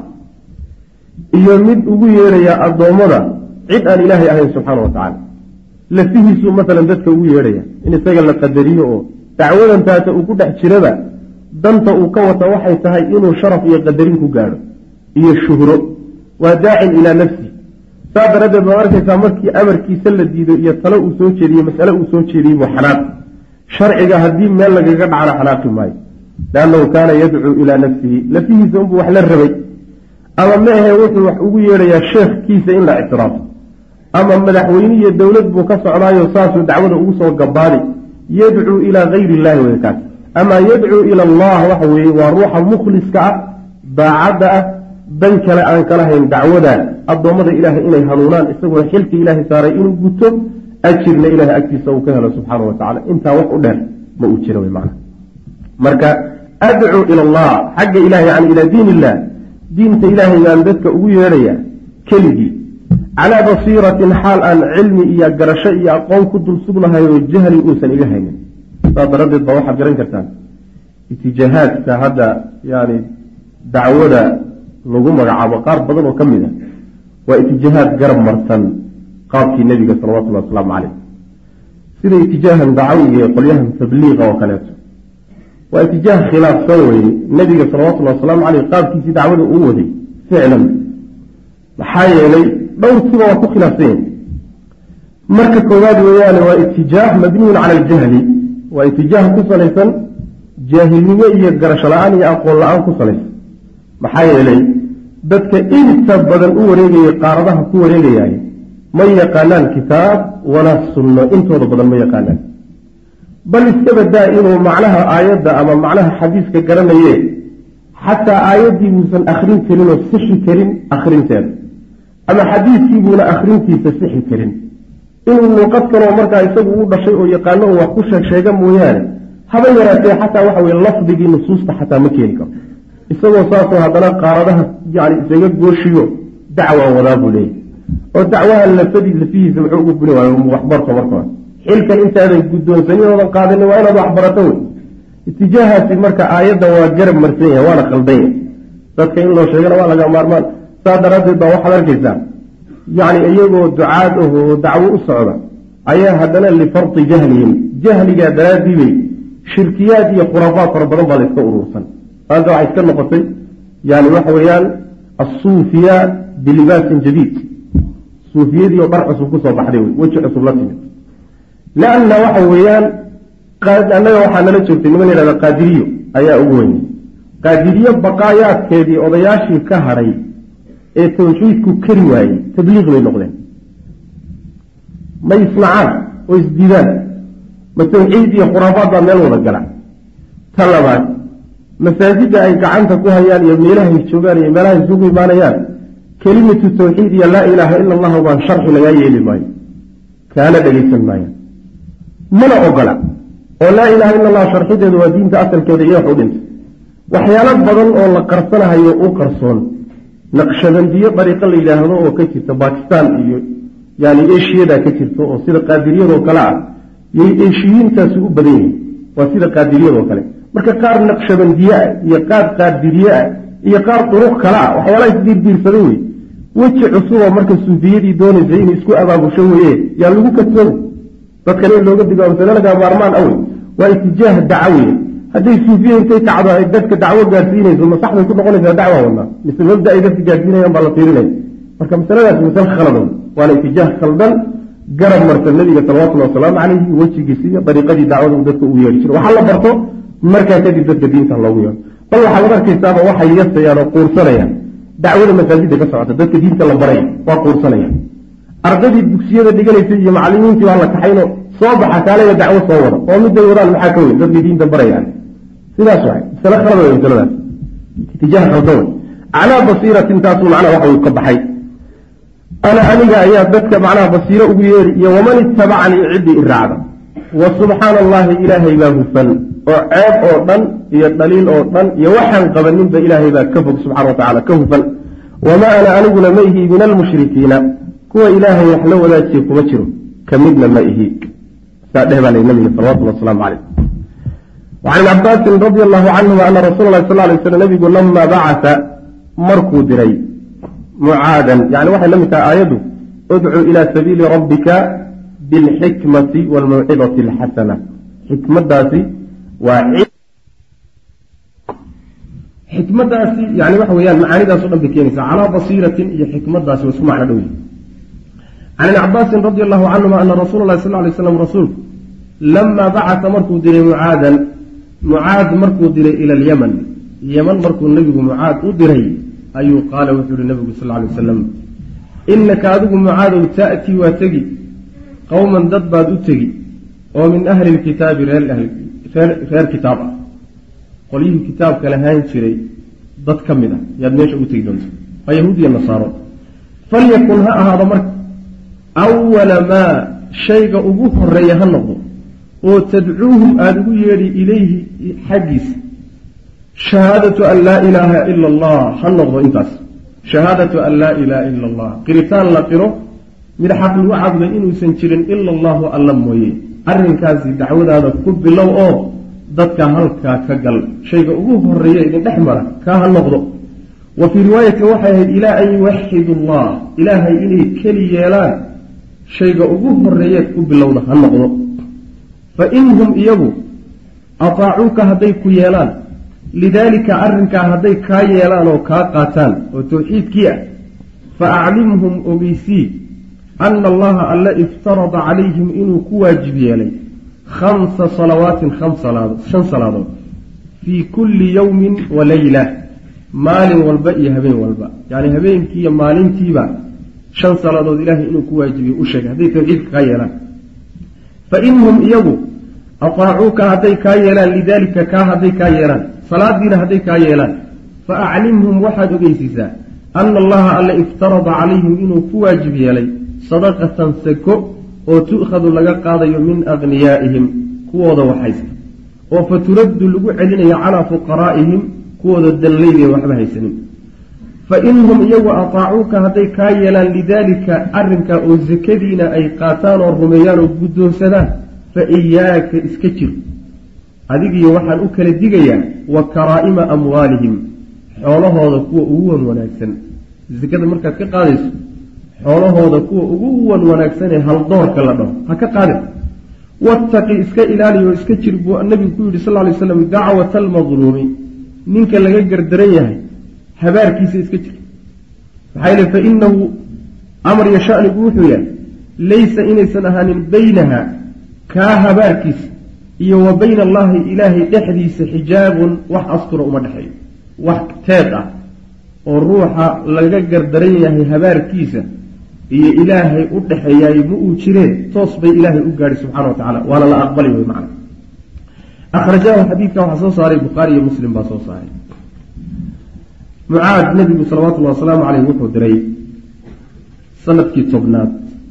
iyo mid ugu yeedhaya addoommada cid aan ilaahay ahayn subxaana wa tacaala lafihiisuu masalan dadka ugu yeedhaya in isaga la qadariyo oo dacwadan taata uu ku dhex jiraba danta uu ka wata waxay tahay inuu sharaf iyo qadarin ku gaadho iyo shuhro waa daacin ilaa nafsi saa daraaddeed baad arkaysaa markii amarkiisa la diido iyo talo uu soo jeediye masale uu soo jeediyey buu xanaaq sharciga haddii meel lagaga dhacana xanaaqi maayo liannahu kaana yadcuu ilaa nafsihi lafihiisa unbuu wax la rabay ama ma ahe wuxuu wax ugu yeedhayaa sheekhkiisa in la ictiraafo ama madaxweyne iyo dowlad buu ka socdaayo saasuu dacwada ugu soo gabaani yadcuu ilaa gayri illahi wey kaas ama yadcuu ila allah waxa weeye waa ruuxa mukhliska ah daacadda ah dan kale aan kala hayn dacwada addoommada ilaahay inay hanuunaan isaguna xilkii ilaahay saaray inuu guto ajirna ilaahay agtiisa uu ka helo subxaana wa tacala intaa wax u dheer ma uu jiro wy macna marka adcuu ila allah xagga ilahay yani ilaa diin illah diinta ilaahay baan dadka ugu yeedhaya keligii calaa basiiratin xaal aan cilmi iyo garasho iyo aqoon ku dul sugnahay oo jahli uusan iga haynin saas daraaddeed baa waxaad garan kartaan itijaahaadka hadda yani dacwada lagu magacaabo qaar badan oo ka mid a waa itijaahaad garab marsan qaabkii nebiga salawatullahi wasalaamu caleyh sida itijaahan dacawiga ee qolyahan tabliiqa oo kaleeto waa itijaah khilaafsan weye nebiga salawatullahi wasalaamu caleyh qaabkiisii dacwada uu waday ficlan maxaa yeelay dhowrkiiba waa ku khilaafsan yahay marka koowaad weeyaane waa itijaah mabniyun cala aljahli waa itijaah ku salaysan jaahilnimo iyo garasho la-aan iyo aqoon la-aan ku salaysan maxaa yeelay dadka inta badan u wareegayay qaaradaha ku wareegayaay ma yaqaanaan kitaab walaa sunno intooda badan ma yaqaanaan bal iska badaa inuu macnaha aayadda ama macnaha xadiiska garanaye xataa aayaddii buusan akhrin karin oo sixi karin akhrinteeda ama xadiiskiibuuna akhrintiisa sixi karin inuu luuqad kaloo markaa isagu u dhashay oo yaqaano oo wax ku sheeg sheega mooyaane haba yaraatee xataa waxa weye lafdigii nusuusta xataa ma keeni karo isagoo saasoo haddana qaaradaha yani isaga gooshiyo dacwaa wadaa buu leeyahy oo dacwaha lafadii lafihiisa muxuu ugu buni waayo waxbarto marka hore xilkan intaadan guddoonsanin oodan qaadanin waa inaad waxbarato wey itijaahaasi marka aayadda waa garab marsan yahay waana khaldan yahay dadka in loo sheegana waa laga maarmaan saa daraaddeed baa waxaad arkaysaa yacni iyagoo ducaad ah oo dacwo u socda ayaa haddana lifardi jahlihim jahligaa daraaddii bay shirkiyaad iyo khuraafaad fara badan baa la iska urursan maanta waxay iska noqotay yani waxa weeyaan assuufiya bilibaasin jadiid suufiyadii oo dhar cusub kusoo baxday wey weji cusub la timid lianna waxa weeyaan annaga waxaa nala joogtay niman yihahda qaadiriyo ayaa ugu weynay qaadiriyo baqaayaadkeedii odayaashii ka hadhay ee tawxiidku kari waayey tabliiq bay noqdeen ma isnacaan oo isdiidaan ma tawxiid iyo khuraafaad baa meel wada gala ta labaad masaajidda ay gacanta ku hayaan iyo meelahay joogaan iyo meelahay isugu imaanayaan kelimatu tawxiid iyo laa ilaaha ila allahu baan sharxi lagaa yeeli maayo kaana dhegaysan maayo mana ogola oo laa ilaha ila allah sharxideedu waa diinta asalkeeda iyo wax u dhintay waxyaalo badan oo la qarsanahayo u qarsoon naqshabandiyo dariiqo la yidhaahdo oo ka jirta bakistan iyo yani eshiyada ka jirto oo sida qaadiriyadoo kale ah yay eshiyiintaasi u badan yihin waa sida qaadiriyadoo kale marka qaar naqshabandiye ah iyo qaar qaadiriye ah iyo qaar duruq kale ah waxyaalaha isdiirdiirsaday wey weji cusuboo marka suufiyadii doonaysay inay isku abaabusho weye yaa lagu katooba dadkan in looga digo masale lagaa maarmaan awey waa itijaah dacawiya hadday suufiya intay kacdo ay dadka dacwo gaarsiinayso ma sax bay ku noqonaysaa dacwa wadnaa mise mabda ay dadka gaarsiinayaan baa la fiirinaya marka masaladaas masale khaladan waana itijaah khaldan garab marta nabiga salawatullahi wasalaamu calayhi wejigiisi iyo dariiqadii dacwada uu dadka ugu yeedhi jiro waxaa la barto markaa kadib dadka diinta loogu yeedho bal waxaad arkaysaaba waxay yasayaan oo quursanayaan dacwada masaajidda ka socota dadka diinta la baraya waa quursanayaan ardaydii dugsiyada dhiganaysay iyo macallimiintii waa la kaxayno soo baxa kaalaya dacwo soo wada oo miday wadaan maxaa ka weyn dadkii diinta barayaan sidaas waay masale khalad wey masaladaas itijaah khaldan wey calaa basiiratin taasuu macnaha waxa uu ka baxay ana aniga ayaa dadka macnaha basiiro ugu yeeri iyo waman ittabacanii ciddii iraacda wa subxaana allahi ilaahay baa hufan oo ceeb oo dhan iyo dhaliil oo dhan iyo waxaan qabaninba ilaahay baa ka fog subxana wa tacala ka hufan wamaa ana aniguna ma ihi min almushrikiina kuwa ilaahay wax la wadaajiye kuma jiro كمدنا مائه سأده على النبي صلى الله عليه وسلم عليه. وعن عباس رضي الله عنه أن رسول الله صلى الله عليه وسلم نبي لما بعث مركو دري معادا يعني واحد لم آيده ادعو إلى سبيل ربك بالحكمة والموعظة الحسنة. حكمة داسي وعلم حكمة داسي يعني واحد ويان معاني داسي بكينيسة على بصيرة هي حكمة داسي واسمع على دوي. عن عباس رضي الله عنه أن رسول الله صلى الله عليه وسلم رسول لما بعث مركو دري معادا معاذ مركو دري إلى اليمن اليمن مركو النبي معاذ أدري أي قال وحول النبي صلى الله عليه وسلم إنك أدوك معاذ تأتي وتجي قوما ضد تجي ومن أهل الكتاب غير أهل غير كتاب قليل كتاب كلهان شري ضد كمنا يدنيش أوتي دونس فيهودي النصارى فليكن هذا مرك أول ما شيء أبوه الريها النظر وتدعوهم أدعو يري إليه حديث شهادة أن لا إله إلا الله حنظر إنتاس شهادة أن لا إله إلا الله قريتان لقره من حق الوعد إنه سنشرين إلا الله ألم ويه أرن كاسي دعوة هذا كب الله أو ضدك هلك كقل شيء أبوه الرياء نحمر كاها النظر. وفي رواية وحيه إلى أن يوحد الله إلهي إليه كلي يلان شيء أبوه الرياء كب الله النظر. فإنهم إيبو أطاعوك هديك يلان لذلك أرنك هديك كا يلان وكا قاتان وتوحيد كيا فأعلمهم أبيسي أن الله ألا افترض عليهم إنه كواجب يلي خمس صلوات خمس صلوات شن صلوات في كل يوم وليلة مال والبئي هبين والباء يعني هبين كيا مالين كيبا شن صلوات إلهي إنه كواجب أشك هديك توحيد كا يلان. فإنهم إيبو أطاعوك هديك كا يلان لذلك كا هديك كا يلان صلاة دين هديك كا يلان فأعلمهم وحد بيسيسا أن الله ألا افترض عليهم إنه كواجب يلي صدقة سكو وتؤخذ لك قاضي من أغنيائهم كوضا وحيس وفترد لقو علينا على فقرائهم كوضا الدليل وحبها سنين. فإنهم يو أطاعوك هدي كايلا لذلك أرنك الزكدين أي قاتان والرميان وقدون سنة فإياك اسكتر هذه يوحن أكل الدقيا وكرائم أموالهم حوله هذا كو أول وناكسن الزكاة المركز كقادس حوله هذا كو أول وناكسن هل دور كلامه هكا قادس واتقي اسك إلالي واسكتر بو النبي صلى الله عليه وسلم دعوة المظلوم منك لغا قردريه هبار كيس اسكتر حيث فإنه أمر يشأن بوحيا ليس إن سنهان بينها كهبار كيس وبين الله إلهي تحديث حجاب وح أسطر أمدحي وح تابع والروح لغا قردريه هبار كيسة هي إلهي أدحي يمؤو شرين تصبي إلهي أقاري سبحانه وتعالى ولا لا أقبله معنا. أخرجاه حديثه وحصو صاري بخاري مسلم باصو صاري. معاذ نبي صلوات الله وسلام عليه وحو دري سنة كي طبنات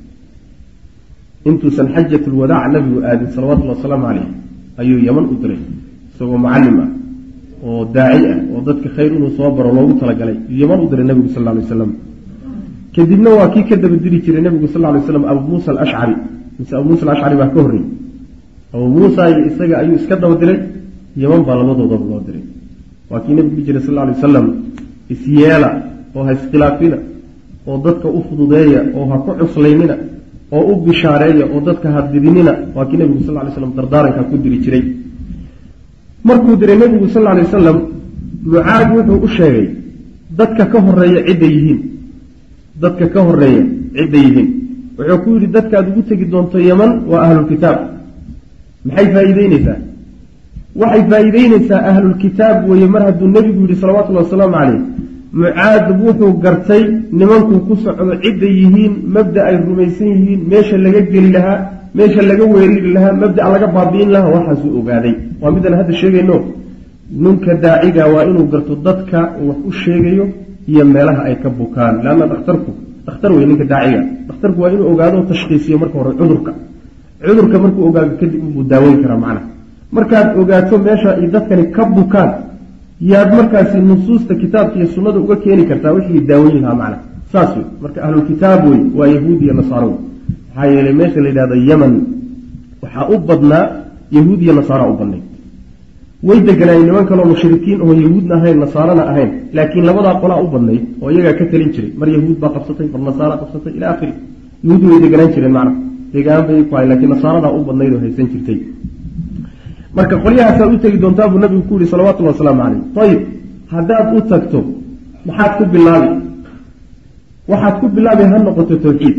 انتو سن حجة الوداع نبي وآدم صلوات الله وسلام عليه أيو يمن أدري سوى معلمة وداعية وضدك خير وصوابر الله وطلق عليه يمن أدري النبي صلى الله عليه وسلم كدبنا واكي كدب الدري كري النبي صلى الله عليه وسلم أبو موسى الأشعري مثل أبو موسى الأشعري بكهري أبو موسى يستقى أيو اسكده ودري يمن بالمضى وضب الله ودري واكي نبي بجري صلى الله عليه وسلم isyeela oo ha iskhilaafina oo dadka u fududeeya oo ha ku cuslaynina oo u bishaareeya oo dadka ha didinina waa kii nabigu sallallahu alayhi wasallam dardaaranka ku diri jiray markuu diray nabigu sallallahu alayhi wasallam Mucaad wuxuu u sheegay dadka ka horeeya cid ay yihiin dadka ka horeeya cid ay yihiin wuxuu ku yiri dadka aad ugu tagi doonto Yaman waa ahlul kitaab maxay faa'iideynaysaa waxay faa'iideynaysaa ahlul kitaab way mar haduu nabigu yiri sallallahu alayhi wasallam Mucaad wuxuu gartay nimanku ku socdo cid ay yihiin mabda ay rumaysan yihiin meesha laga gali lahaa meesha laga weerari lahaa mabda laga baabiin lahaa waxa soo ogaaday waa midan hadda sheegayno ninka daaciga waa inuu garto dadka wax u sheegayo iyo meelaha ay ka bukaan laana dhakhtarku dhakhtar way ninka daaciga dhakhtarku waa inuu ogaado tashxiisiyo marka hore cudurka cudurka markuu ogaado kadib uu daaweyn kara macna markaad ogaato meesha ay dadkani ka bukaan yaad markaasi nusuusta kitaabka iyo sunnada uga keeni kartaa wixii daaweyn lahaa macna saas marka ahlul kitaab way waa yahuudi iyo nasaaro maxaa yeelay meesha la yidhahdo yeman waxaa u badnaa yahuud iyo nasaara u badnay way deganaayeen niman kaloo mushrikiin oo yahuudna ahayn nasaarana ahayn laakiin labadaa qolaa u badnayd oo iyagaa ka talin jiray mar yahuud baa qabsatay mar nasaara qabsatay ila akhiri yahuud way deganaan jireen macna deegaan bay ku hay laakiin nasaaradaa u badnayd oo haysan jirtay marka qolyahaasaad u tegi doontaa buu nabigu ku yihi salawatullahi wasalaamu calayh ayib haddaad u tagto maxaad ku bilaabi waxaad ku bilaabi ha noqoto tawxiid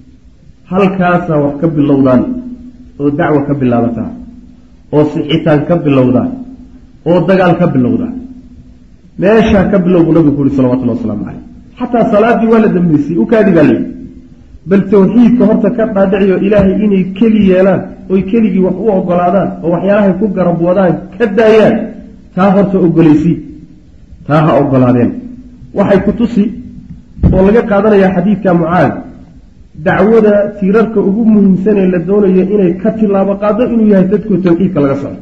halkaasaa wax ka bilowdaan oo dacwa ka bilaabataa oo sixitaan ka bilowdaa oo dagaal ka bilowdaa meeshaa ka bilow buu nabigu ku yihi salawatullahi wasalaamu calayh xataa salaadii waa la dambeysay u kaadi baa layidhi bal tawxiidka horta ka dhaadhiciyo ilaahay inay keli yeelaan oy keligii wax u ogolaadaan oo waxyaalahay ku garab wadaan ka daayaan taa horta ogolaysi taa ha ogolaadeen waxay ku tusi oo laga qaadanayaa xadiidka mucaad dacwada tiirarka ugu muhiimsan ee la doonayo inay ka tilaabo qaado inuu yahay dadkoo tawxiidka laga socdo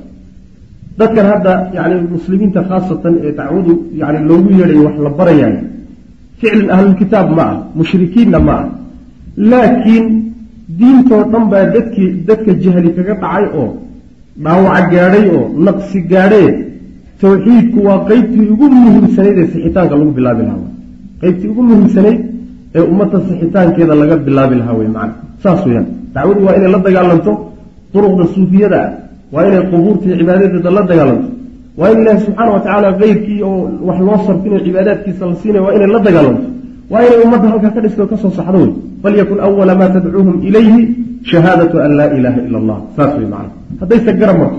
dadkan hadda yani muslimiinta khaasatan ee dacwadu yani loogu yeedhayo wax la barayayo ficlan ahlulkitaab ma ah mushrikiinna ma ah laakiin diintoo dhan baa dadkii dadka jahli kaga dhacay oo dhaawaca gaadhay oo naqsi gaadhee tawxiidku waa qeybtii ugu muhiimsanayd ee sixitaanka lagu bilaabi lahaa qeybtii ugu muhiimsanayd ee ummadda sixitaankeeda laga bilaabi lahaa wey macana saas weyaan dacwadu waa inay la dagaalanto duruqda suufiyada ah waa inay qubuurtii cibaadadeeda la dagaalanto waa in ilaahi subxaana wa tacaala keyrkii oo wax loo sarfinayo cibaadaadkiisa la siinay waa inay la dagaalanto waa inay ummadda halkaa ka dhistoo kasoo saxdo wey falyakun awala maa tadcuuhum ilayhi shahaadatu an laa ilaaha ila allah saas wey macana haddayse garab marto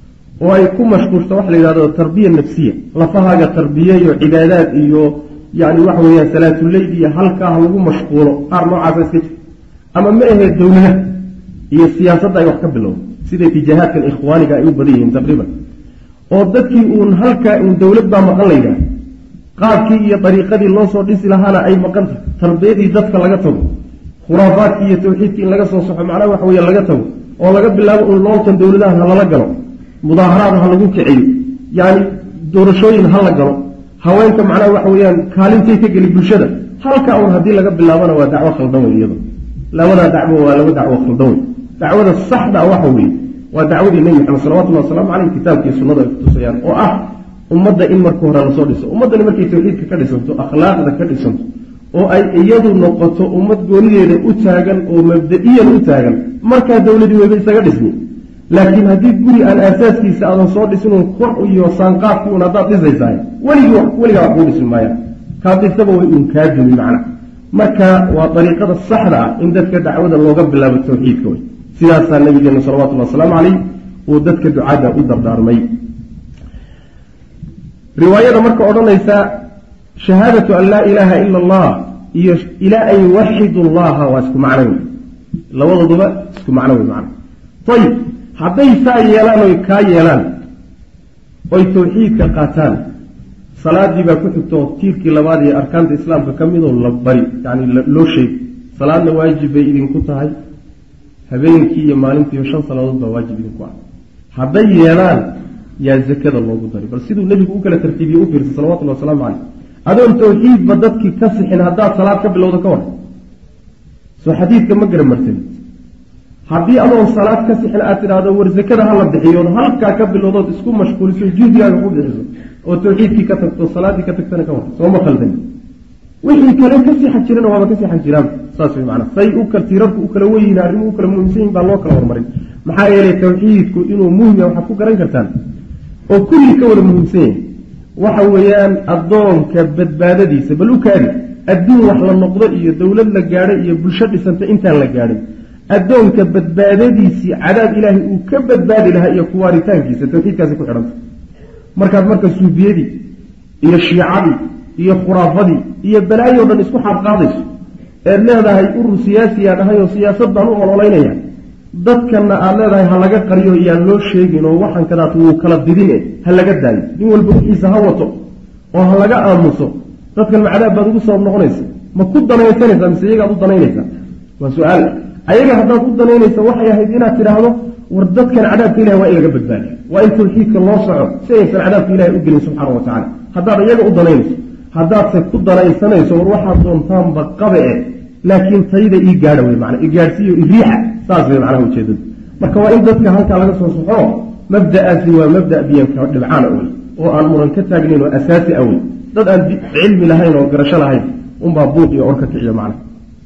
oo ay ku mashquulto waxa la yidhahdo tarbiya nafsiya lafahaaga tarbiye iyo cibaadaad iyo yani waxa weeyaan salaatuleyl iyo halkaa ha lagu mashquulo qaar noocaasa iska jir ama ma aheed dowlada iyo siyaasadda ay wax ka bilowda siday tijahaadkan ikhwaaniga ay u badan yihiin taqriiban oo dadkii uun halkaa uun dowlad baa maqan la yidhaha qaabkii iyo dariiqadii loo soo dhisi lahaana ay maqan tahay tarbiyadii dadka laga tago khuraafaadkii iyo tawxiidkii in laga soo soxo macnaha waxa weeye laga tago oo laga bilaabo uun looltan dowladaha ha lala galo mudaaharaad ha lagu kiciyo yani doorashooyin ha la galo haweenka macnaha waxa weeyaan kaalintay ka geli bulshada halkaa uun haddii laga bilaabana waa dacwo khaldan wey iyado labadaa dacwo waa laba dacwo khaldan wey dacwada saxda waxa weeye waa dacwadii nebi maxamed salawatullahi wasalaamu caleyh kitaabkii sunnada ay kutusayaan oo ah ummadda in marka hore lasoo dhiso ummaddani markay tawxiidka ka dhisanto akhlaaqda ka dhisanto oo ay iyadu noqoto ummad goonideeda u taagan oo mabda-iyan u taagan markaa dowladii weyba isaga dhismi laakiin haddii guri aan aasaaskiisa aadan soo dhisinun kor iyo saanqaadkii un haddaad dhisaysahay weligii weligaa wax kuu dhismi maayaan kaa dhisaba way uun kaa dumi macna marka waa dariiqada saxda ah in dadka dacwada looga bilaabo tawxiidka wey sidaasaa nabigeena salawatullahi wasalaamu caleyh uu dadka ducada u dardaarmay riwaayada marka odhanaysa shahaadatu an laa ilaaha ila allah iyo ilaa an yuwaxidu allaha waa isku macno wey labadooduba isku macno wey macna ayib hadday saa yeelaan oy kaa yeelaan oy tawxiidka qaataan salaadii baa ku xigto oo tiirkii labaad ee arkaanta islaamka ka midoo la bari yani loo sheeg salaadna waajib bay idinku tahay habeenkii iyo maalintiiyo shan salaadood baa waajib idinku ah hadday yeelaan yaa zakada loogu dari bal siduu nebigu u kala tartiibiye u fiirsay salawatullahi wasalaamu caleyh adoon tawxiidba dadkii ka sixin haddaad salaad ka bilowda ka war soo xadiidka ma gara martani haddii adoon salaad ka sixin aad tidhaahdo war zakada hala bixiyood halkaa ka bilowdood isku mashquuliso juhdigaaga ku bixiso oo tawxiidkii ka tagto salaaddii ka tagtana ka war sooma khaldan wixii kale ka sixan jirana waaba ka sixan jiraan saas way macnaa say u kal tiirarku u kala weyihin arrimu u kala muhiimsan yihin baa loo kala hormarin maxaa yeelay tawxiidku inuu muhim yahay waxaad ku garan kartaan oo kulli ka wada muhiimsan yahay waxa weeyaan addoonka badbaadadiisa bal u kaadi adduun wax la noqdo iyo dowlad la gaadho iyo bulsho dhisanta intaan la gaadhin addoonka badbaadadiisii cadaab ilaahay uu ka badbaadi lahaa iyo kuwaaritaankiisa tawxiidkaasi ku xidhanta markaad marka suufiyadii iyo shiicadii iyo khuraafadii iyo balaayo dhan isku xaadqaadayso eed leedahay urur siyaasiyaan ahay oo siyaasad baan u ololaynaya dadkanna aad leedahay ha laga qariyo iyaan loo sheegin oo waxan kadaat wuu kala didine ha laga daayo nin walba wixiisa ha wato oo ha laga aamuso dadkan macadaab baad ugu sabab noqonaysa ma ku danaysanaysaa mise iyagaad u danaynaysaa waa su-aal ayaga haddaad u danaynaysa waxay ahayd inaad tidhaahdo war dadkan cadaabka ilahay waa in laga badbaadiyo waa in tawxiidka loo soco si aysan cadaabka ilahay u gelin subxaana wa tacala haddaad iyaga u danaynayso haddaadse ku danaysanayso war waxaad doontaanba qabe e laakiin tayda ii gaadha wey macnaa igaadhsiiyo iriixa saas wey macnaha ujeedada marka waa in dadka halkaa laga soo soxo mabda'aasi waa mabda' biyanka dhibcaana wey oo aan muran ka taagnayn oo asaasi ah wey dad aan cilmi lahayn oo garasho lahayn unbaa buuq iyo or ka kiciyo macnaha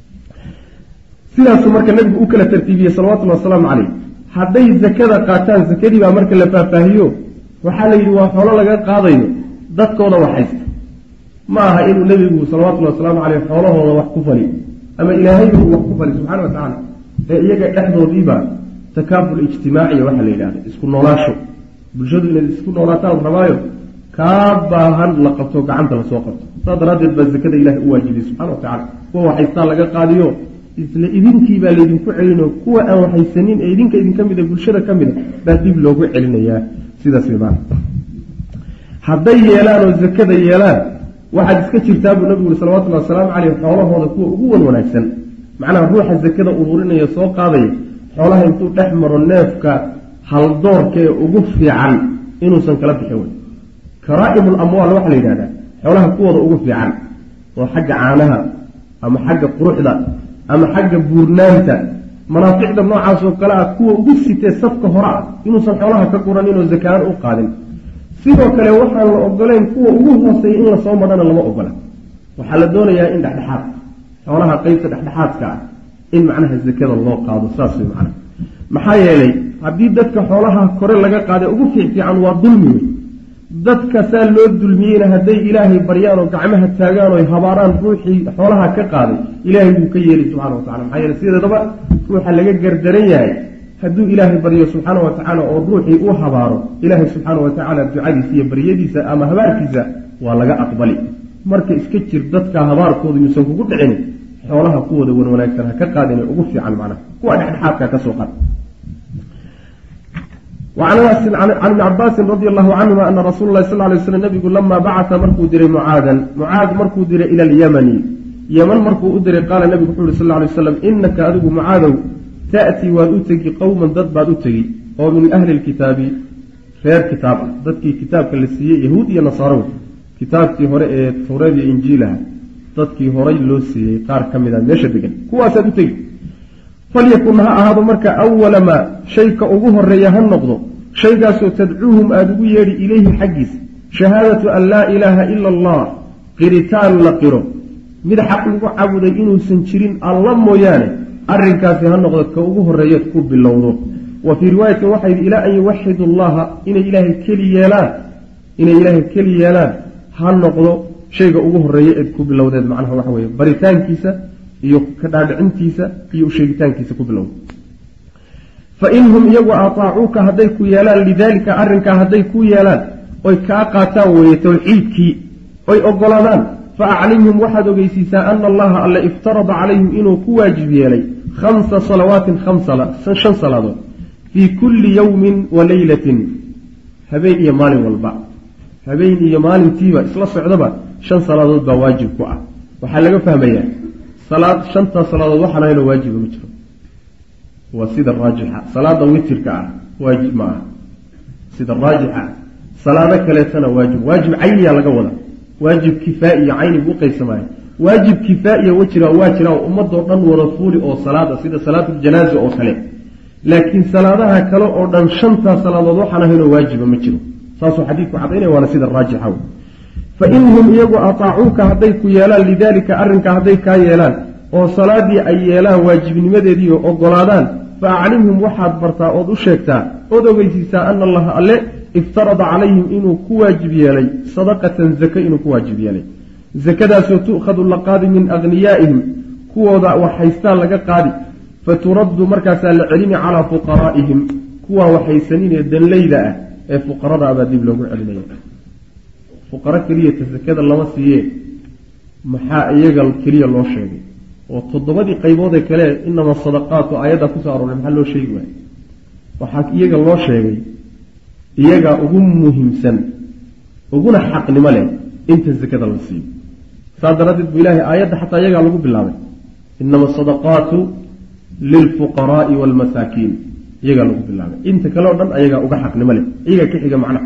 sidaasuu marka nabigu u kala tartiibiyey salawatullahi wasalaamu caleyh hadday zakada qaataan zakadii baa marka la faahfaahiyo waxaa la yidhi waa xoolo laga qaadayo dadkooda wax haysta ma aha inuu nebigu salawatullahi wasalaamu caleyh xoolahooda wax ku fali ama ilaahayba uu wax ku fali subxana wa tacaala ee iyaga dhexdoodiiba takaaful ijtimaaciya waxaa la yidhahda isku noolaasho bulshadu inay isku noolaataan rabaayo kaa baahan la qabto gacanta lasoo qabto saas daraaddeed baa zakada ilahay u waajibiyey subxana wa tacala kuwa waxhaystaa laga qaadiyo isla idinkii baa laydinku celinoo kuwa aan waxaysanin ee idinka idinka mida bulshada ka mida baa dib loogu celinayaa sidaas way maana hadday yeelaan oo zakada yeelaan waxaad iska jirtaa buu nabigu uri salawatullahi wasalaamu caleyh xoolahooda kuwa ugu wan wanaagsan macnaha ruuxa zakada ururinaya soo qaadaya xoolaha intuu dhex maro neefka haldoorka ee ugu fiican inuusan kala bixin wey karaa'imul amwaal waxaa la yidhahdaa xoolaha kuwooda ugu fiican oo xagga caanaha ama xagga quruxda ama xagga buurnaanta manaaficda noocaas oo kale ah kuwa ugu sitee safka hore ah inuusan xoolaha ka quranin oo zakaan u qaadin sidoo kale waxaan la ogolayn kuwa ugu hooseeya in lasoo madhana lama ogola waxaa la doonayaa in dhexdhexaad xoolaha qeybta dhexdhexaadka ah in macnaha zakada loo qaado saas way macnaha maxaa yeelay haddii dadka xoolaha kore laga qaaday ugu fiic fiican waa dulmi wey dadka saa loo dulmiyeyna hadday ilaahay baryaan oo gacmaha taagaan oo habaaraan ruuxii xoolaha ka qaaday ilaahay wuu ka yeeli subxana wa tacala maxaa yeele sideedaba ruuxa laga gardaran yahay hadduu ilaahay baryo subxaana wa tacaala oo ruuxii u habaaro ilaahay subxaana wa tacaala ducadiisa iyo baryadiisa ama habaarkiisa waa laga aqbali marka iska jir dadka habaarkooda yuusan kugu dhicin xoolaha kuwooda wan wanaagsan ha ka qaadin ugu fiican macnaha kuwa dhexdhexaadka ka soo qaad وعن ابن عباس رضي الله عنهما أن رسول الله صلى الله عليه وسلم نبي لما بعث مركو دري معاذا معاذ مركو دري إلى اليمن يمن مركو أدري قال النبي صلى الله عليه وسلم إنك أدب معاذ تأتي وأتجي قوما ضد بعد أتجي ومن أهل الكتاب خير كتاب ضد كتاب كالسيء يهودي نصارى كتاب في هراء توراة إنجيلها ضد هراء لوسي قار كمدا مشدقا كواس أتجي فليكن هذا مركا أول ما شيك أبوه الرياها النقض شيء تدعوهم أدوي يري إليه حجز شهادة أن لا إله إلا الله قريتان لقرو من حق عبد إنه سنشرين الله مويانه أرنكا فيها النقض كأبوه الرياة كوب باللوضوء وفي رواية وحي إلى أن يوحد الله إن إله كلي يلان إن إله كلي يلان هالنقض شيء أبوه الرياة كوب باللوضوء معناها وحوية بريتان كيسا iyo kadhaadhicintiisa iyo usheegitaankiisa ku bilow fa inhum iyagu ataacuuka hadday ku yeelaan lidaalika arrinkaa hadday ku yeelaan oy kaa qaataan weeye tawxiidkii oy ogolaadaan fa aclimhum waxaad ogeysiisaa ana allaha alle iftarada calayhim inuu ku waajib yeelay khamsa salawaatin shan salaadood fii kulli yawmin wa leylatin habeen iyo maalin walba habeen iyo maalintiiba isla socdaba shan salaadood baa waajib ku ah waxaa laga fahmayaa salaad shanta salaadood waxa la helo waajiba ma jiro waa sida raajixa salaada witirka ah waajib ma aha sida raajixa salaada kaleetana waajib waajib cayniya laga wada waajib kifaa'iya cayni buu qaybsamaya waajib kifaa'iya wajira waa jira ummadoo dhan wada fuuli oo salaada sida salaatul janaaza oo kale laakiin salaadaha kale oo dhan shanta salaadood waxa la helo waajiba ma jiro saasoo xadiidku cadaynaya waana sida raajixa فإنهم يجوا أطاعوك هديك يلان لذلك أرنك هديك يلان وصلادي أي يلان واجب نمدي وقلادان فأعلمهم واحد برتا أو شيكتا أو ويسيسا أن الله ألا افترض عليهم إنه كواجب يلي صدقة زكاة إنه كواجب يلي زكاة ستؤخذ اللقاد من أغنيائهم كوا وحيستان لك قادي فترد مركز العلم على فقرائهم كوا وحيسنين يدن ليلة فقراء أباديب لهم علمين فقراء كلية الزكاة الله سيئة محا إيقال كلية الله شيء وتضبطي قيبوضي كلاه إنما الصدقات وآيادة كساروا لمحلو شيء وحاك إيقال الله شيء إيقال أقوم مهم سن أقول حق لملك إنت الزكاة الله سيئة صادرت بالله آيادة حتى إيقال أقول بالله إنما الصدقات للفقراء والمساكين إيقال أقول بالله إنت كلاو دم إيقال أقول حق لملك إيقال كحيقى معنا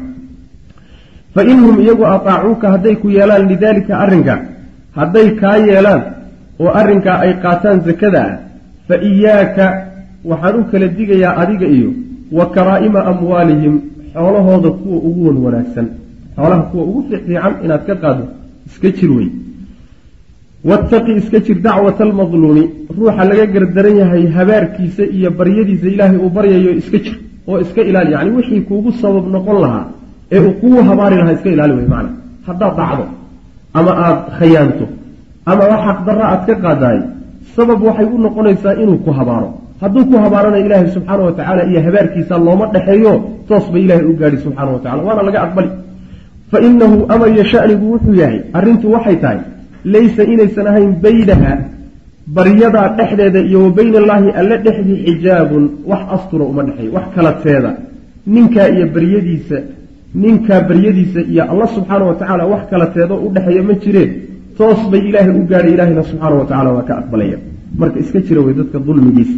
فإنهم يجوا أطاعوك هديك يلان لذلك أرنك هديك يلان وأرنك أي قاتان زكدا فإياك وحنوك لديك يا أديك إيو وكرائم أموالهم حوله هذا كو أقول ونكسن حوله كو أقول في عام إن أتكاد اسكتشروي واتقي اسكتشر دعوة المظلوم روح على جر الدرية هي هبار كيس يا بريدي زي الله وبريه يو اسكتشر أو اسك إلى يعني وحي كوب الصواب نقول لها إيه قوة هبار لها اسك إلى له معنا حتى ضعضه أما خيانته أما واحد ضرع أتكاداي سبب وحي يقول نقول إنسان كهباره هذو كهبارنا إله سبحانه وتعالى إيه هبار كيس الله ما تحيو تصب إله أجاري سبحانه وتعالى وأنا لقى أقبلي فإنه أما يشاء لبوح ياهي أرنت وحي تاي ليس إني سنهين بينها بريضة تحديد وبين الله ألا تحدي حجاب وح أسطر ومدحي وح كلت هذا ننكا يا بريديس ننكا بريديس يا الله سبحانه وتعالى وح كلت هذا ودحي مجرين تصب إله أجاري إلهنا سبحانه وتعالى وكأقبليه مرك إسكتشر ويدتك الظلم جيس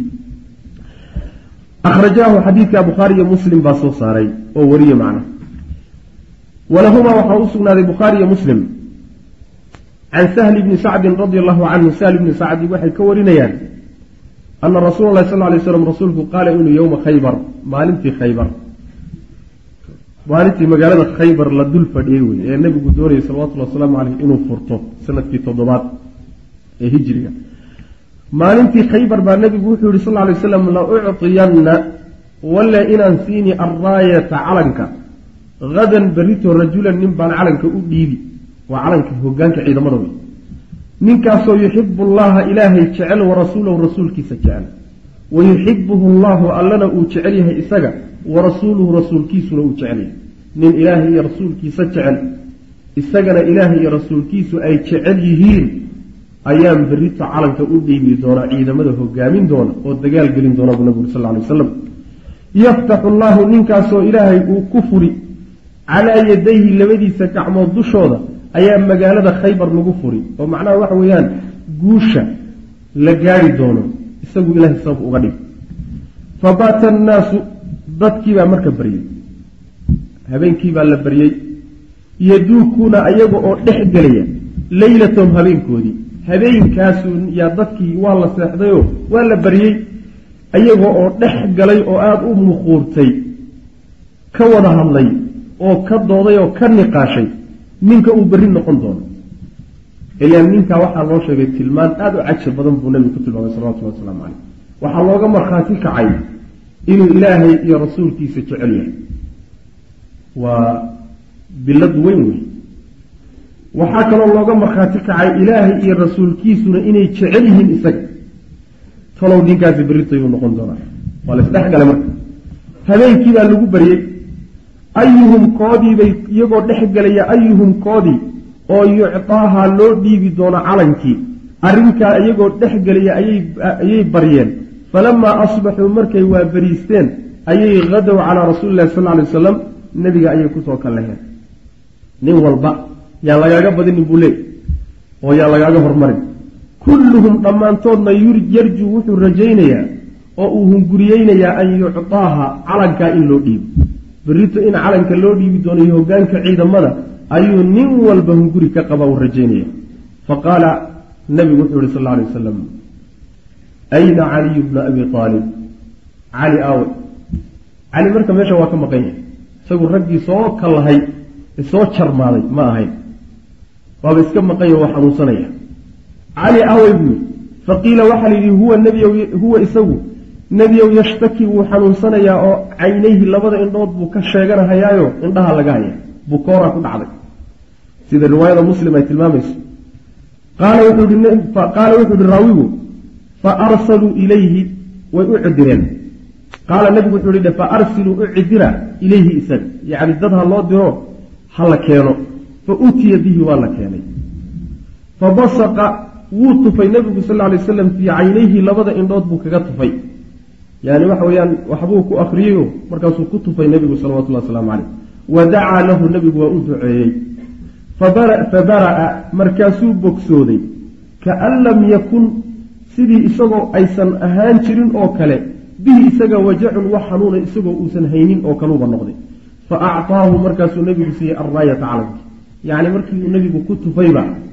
أخرجاه حديث بخاري مسلم باصو صاري ووري معنا ولهما وحوصنا لبخاري مسلم عن سهل بن سعد رضي الله عنه سهل بن سعد وحي كورينيان أن رسول الله صلى الله عليه وسلم رسوله قال إنه يوم خيبر مالن في خيبر مالن في مقالة خيبر لدول فديوي يعني النبي قدوري صلى الله عليه وسلم عليه إنه فرطه سنة في تضبات هجرية مالن في خيبر بان النبي قدوري صلى الله عليه وسلم لا أعطين ولا إن أنسيني الراية علنك غدا بريت رجلا نبان علنك أبيبي وعلنك هجانك عيد مروي ننكاسو يحب الله إلهي جعل ورسوله ورسولك سجعل ويحبه الله ألنا أجعله إساق ورسوله رسولك سنو أجعله من إلهي رسولك سجعل إساقنا إلهي رسولك سو أي جعليهين أيام بريت علنك أبيبي دونا عيد مده هجامين دونا والدقال قلين دونا بنبور صلى الله عليه وسلم يفتح الله ننكاسو إلهي كفري على يديه لمدي سكعمو الدشوضة أيام مقالة خيبر نقفري ومعناه وحويان قوشة لقاري دونه يسوي إله الصوف أغني فبات الناس ضد كيبا مركب بريء هبين كيبا لبريء يدوكون أيضا نحق لي ليلتهم هبين كودي هبين كاسون يا ضدكي والله سيحضيوه ولا بريء أيضا نحق لي وآد أم خورتي كونها اللي oo ka dooday oo ka niqaashay ninka uu bari noqon doono ilaa ninka waxa loo sheegay tilmaan aad u cajab badan buu nabiga ku tilmaamay sallallahu alayhi wasallam waxa looga marxaati kacay inuu ilaahay iyo rasuulkiisa jecel yahay waa bilad weyn weyn waxa kale looga marxaati kacay ilaahay iyo rasuulkiisuna inay jecel yihiin isaga talow ninkaas barito uu noqon doona wala isdhaxgalay marka habeenkii baa lagu bariyay أيهم كودي بي يقول نحق لي أيهم كودي أو يعطاها لو ديبي دون علنكي أرنكا يقول نحق لي أي بريان فلما أصبحوا مركي وبريستين أي غدوا على رسول الله صلى الله عليه وسلم النبي أي كتوك الله نوال بقى يا الله يقبض النبولي ويا الله يقبض مرين كلهم طمان طولنا يرجو وحو رجينيا وهم قريينيا أن يعطاها علنكا إن لو ديب بريتو إن علنك لو ديبي دوني هوغانك عيدا مدى أيو نين والبهم قري كقبا والرجينية فقال النبي صلى الله عليه وسلم أين علي بن أبي طالب علي آوي علي مركب يشا واكما قيني سيقول رجي صوك الله هاي صوك شرمالي ما هاي وابسكما قيني وحنو صنية علي آوي بني فقيل وحلي هو النبي هو إسوه نبي يشتكي وحنون صنيا عينيه لبدا إنضاد بكشاقنا هيايو إنضها لقايا بكورا كل عدك سيد الرواية المسلمة يتلمامس قال وحد فقال وحد الراوي فأرسلوا إليه ويعدرين قال النبي وحد فأرسلوا أعدرا إليه إسان يعني ضدها الله ديرو حلا كانوا فأتي به ولا كاني فبصق وطفي النبي صلى الله عليه وسلم في عينيه لبدا إنضاد بكشاقنا يعني وحويان وحبوك أخريه مركزوا كتب النبي صلى الله عليه وسلم عليه ودعا له النبي وأدعي فبرأ, فبرأ مركزوا بكسودي كأن لم يكن سيدي إساقو أيسان أهانشرين أو كلا به إساقو وجع وحنون إساقو أوسان هينين أو كانوا بالنقضي فأعطاه مركز النبي سي الراية على يعني مركز النبي كتب فيبا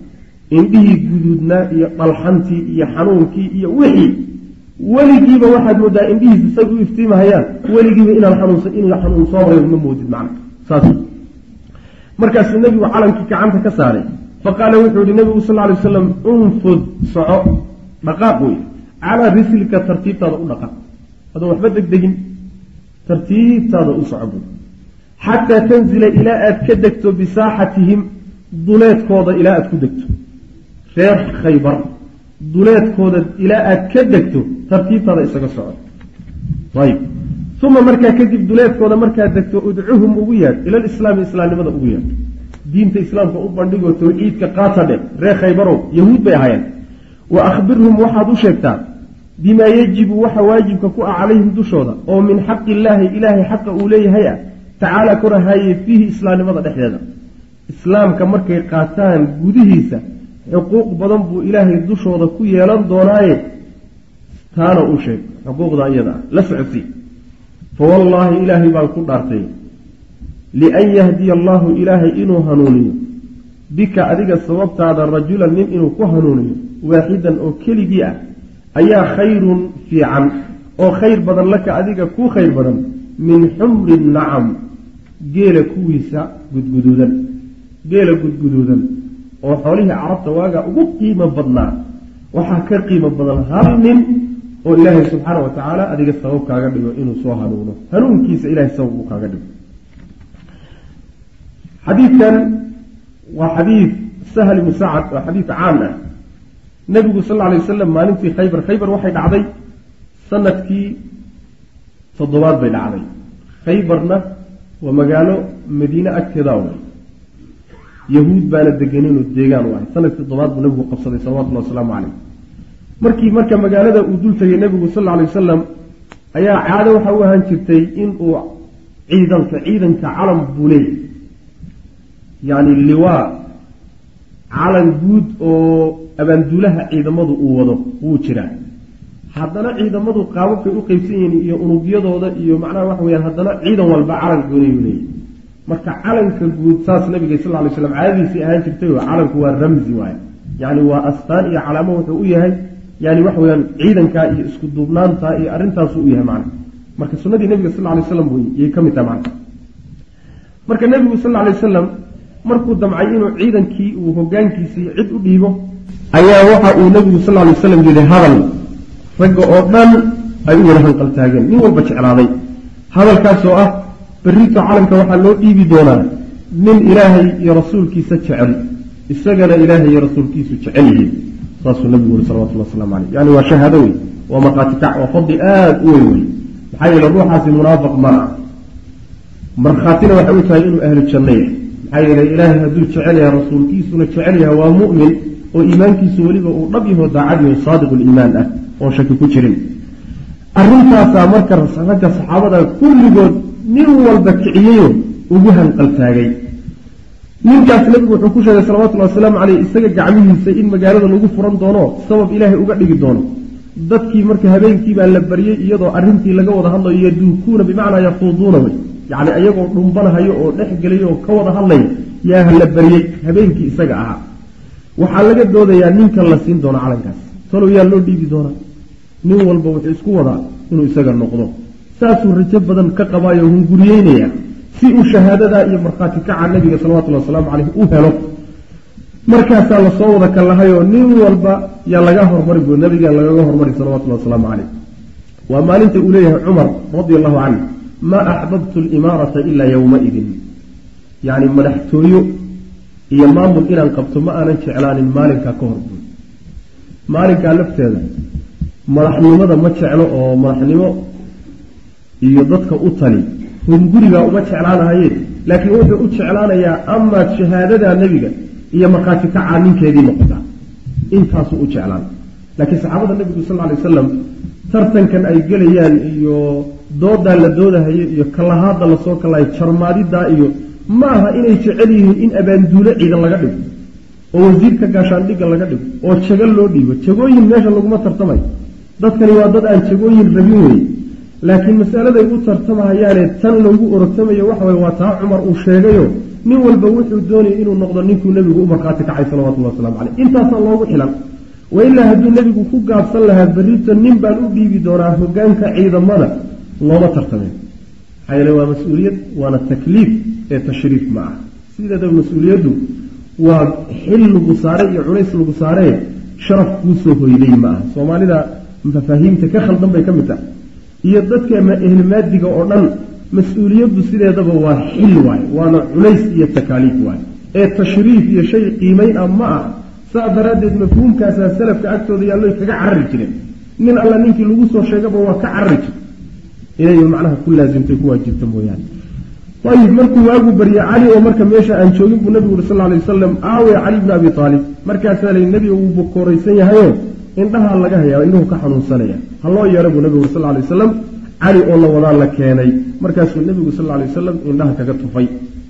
indhihii guduudnaa iyo dhalxantii iyo xanuunkii iyo wixii weligiiba waxaad moodaa indhihiisa isaga u iftiimahayaan weligiiba inaan xanuunsan inuu xanuun soo maray ma moodid macna saas markaasuu nebigu calankii gacanta ka saaray faqaala wuxuu yihi nebigu sal alay wasalam unfud soco dhaqaaq wey calaa rislika tartiibtaada u dhaqaaq adoon waxba degdegin tartiibtaada u soco buy xataa tanzila ilaa aad ka degto bisaaxatihim duleedkooda ilaa aad ku degto reer khaybar duleedkooda ilaa aad ka degto tartiibtaada isaga soco ayb uma markaa kadib duleedkooda markaad degto udcuhum ugu yaadh ila lislaami islaamnimada ugu yaadh diinta islaamka u bandhigoo tawxiidka qaata dhe reer khaybarow yahuud bay ahaayeen wa akhbirhum waxaad u sheegtaa bimaa yajibu waxa waajibka ku ah calayhim dushooda oo min xaqi illaahi ilaahay xaqa uu leeyahay ah tacaala korahaye fiihi islaamnimada dhexdeeda islaamka markay qaataan gudihiisa xuquuq badan buu ilaahay dushooda ku yeelan doonaaye taana u sheeg xuquuqda iyada ah la socodsii fawallaahi ilaahay baan ku dhaartay lian yahdiya allaahu ilaahay inuu hanuuniyo bika adiga sababtaada rajulan nin inuu ku hanuuniyo waaxidan oo keligii ah ayaa khayrun fiican oo khayr badan laka adiga kuu khayr badan min xumri nacam geela kuwiisa gudguduudan geela gudguduudan oo xoolihii carabta waagaa ugu qiimo badnaa waxaa ka qiimo badan hal nin oo ilaahay subxaana wa tacaala adiga sabab kaaga dhigo inuu soo hanuuno hanuunkiisa ilahay sabab uu kaaga dhigo xadiidkan waa xadiid sahl ibnu sacad waa xadiid caan ah nebigu sal alay wasalam maalintii khaybar khaybar waxay dhacday sanadkii toddobaad bay dhacday khaybarna waa magaalo madiine agteeda way yahuud baana deganeenoo deegaan u ahay sanadkii toddobaad buu nebigu qabsaday salawatullahi wasalaamu caleyh markii marka magaalada uu dul tegay nebigu sal alay wasalam ayaa caado waxa u ahaan jirtay inuu ciidanka ciidanka calam buu leeyay yacni liwaa calan guud oo abaanduulaha ciidamadu uu wado wuu jiraa haddana ciidamadu qaababkay u qeybsan yihiin iyo unugyadooda iyo macnaha waxa weyaan haddana ciidan walba calan gooniyuu leeyahy marka calanka guud saas nabiga sal ly slam caadadiisii ahaan jirtay oo calanku waa ramzi waaye yacni waa astaan iyo calaamo wuxuu u yahay yani waxa weyaan ciidankaa iyo isku duubnaanta iyo arrintaasuu u yahay macna marka sunnadii nebiga sal lay waslam yay ka mid tahay macna marka nebigu sal lay wasalam markuu damcay inuu ciidankii uu hogaankiisii cid u dhiibo ayaa waxa uu nebigu sal lay wasalam yihi hadal ragga oo dhan ay u wada hanqaltaageen nin walba jeclaaday hadalkaasoo ah berrito calanka waxaa loo dhiibi doonaa nin ilaahay iyo rasuulkiisa jecel isagana ilaahay iyo rasuulkiisu jecel yihiin saasuu nabigu yuri salawatullah waslamu caleyh yani waa shahaado wey waa markhaati kac waa fadli aada u weyn wey maxaa yeele ruuxaasi munaafiq ma ah markhaatina waxay u tahay inuu ahlu janno yahay maxaa yeele ilaahay hadduu jecel yahay rasuulkiisuna jecel yahay waa mu'min oo iimaankiisu weliba uu dhab yaho daacad yaho saadiqu liimaan ah oon shaki ku jirin arrintaasaa marka ragga saxaabada kulligood nin walba kiciyeyo ugu hanqaltaagay ninkaas nebigu wuxuu ku sheegay salawatullahi wasalaamu caleyh isaga gacmihiisa in magaalada lagu furan doono sabab ilaahay uga dhigi doono dadkii marka habeenkii baa la baryey iyadoo arrintii laga wada hadlayo yaduukuuna bimacnaa yafuuduuna wey yacni iyagoo dhumbanahayo oo dhex gelayo oo ka wada hadlaya yaa la baryey habeenkii isaga ahaa waxaa laga doodayaa ninkan la siin doono calankaas talow yaa loo dhiibi doonaa nin walba wuxuu isku wadaa inuu isaga noqdo saasuu rajo badan ka qabaayo hunguriyeynaya si uu shahaadadaa iyo markhaati kaca nabiga salawatullahi wasalaamu caleyh u helo markaasaa lasoo wada kalahayoo nin walba yaa laga hormari bu nabiga lagaga hormari salawatullahi wasalaamu caleyh waa maalinta uu leeyahay cumar radi allahu canhu maa axbabtu alimaarata ilaa yowmaidin yacni madaxtooyo iyo maamul inaan qabto ma aanan jeclaanin maalinkaa ka hor buy maalinkaa lafteeda madaxnimada ma jeclo oo madaxnimo iyo dadka u tali hungurigaa uma jeclaanahayeen laakiin wuxuu u jeclaanayaa amaad shahaadadaa nebiga iyo markhaati kacaa ninkeedii noqotaa intaasuu u jeclaan laakiin saxaabada nebigu sal alay wasalam tartankan ay gelayaan iyo doodaa la doodahayo iyo kalahaada lasoo kalahay jarmaadidaa iyo ma aha inay jecel yihiin in abaanduulo ciidan laga dhigo oo wasiirka gaashaandhigga laga dhigo oo jago loo dhiibo jagooyin meesha laguma tartamayo dadkani waa dad aan jagooyin rabin weye laakiin masaladay u tartamahayaane tan loogu orotamayo waxaway waa taa cumar uu sheegayo nin walba wuxuu doonayay inuu noqdo ninkuu nebigu u markhaati kacay salawatullahi wasalaamu caleyh intaasaa loogu xilan wailaa hadduu nebigu ku gaabsan lahaa berrito nin baan u dhiibi doonaa hogaanka ciidamada looma tartameen maxaa yeele waa mas-uuliyad waana takliif ee tashriif ma ah sideedaba mas-uuliyaddu waa xil lagu saaray iyo culays lagu saaree sharaf kuu soo hoyday ma aha soomaalida mafaahiimta ka khaldan bay ka mid tahay iyo dadka ehlmaadiga oo dhan mas-uuliyaddu sideedaba waa xil waaye waana culays iyo takaaliif waaye ee tashriif iyo shay qiimayn ah ma ah saa daraaddeed mafhuumkaasaa salafka agtooda yaalloy kaga carari jireen nin alla ninkii lagu soo sheegaba waa ka carari jir inay macnaha ku laasimtay ku waajibta mooyaane ayib markuu waagu barya cali oo marka meesha aan joogin buu nabigu uri sal alay wasalam aawe cali bni abi aalib markaasaa lay nebiga wuu bokooraysan yahayo indhahaa laga hayaa indhuhu ka xanuunsanaya ha loo yeera buu nabigu uri sal alay wasalam cali oo la wadaa la keenay markaasuu nebigu sal alay wasalam indhaha kaga tufay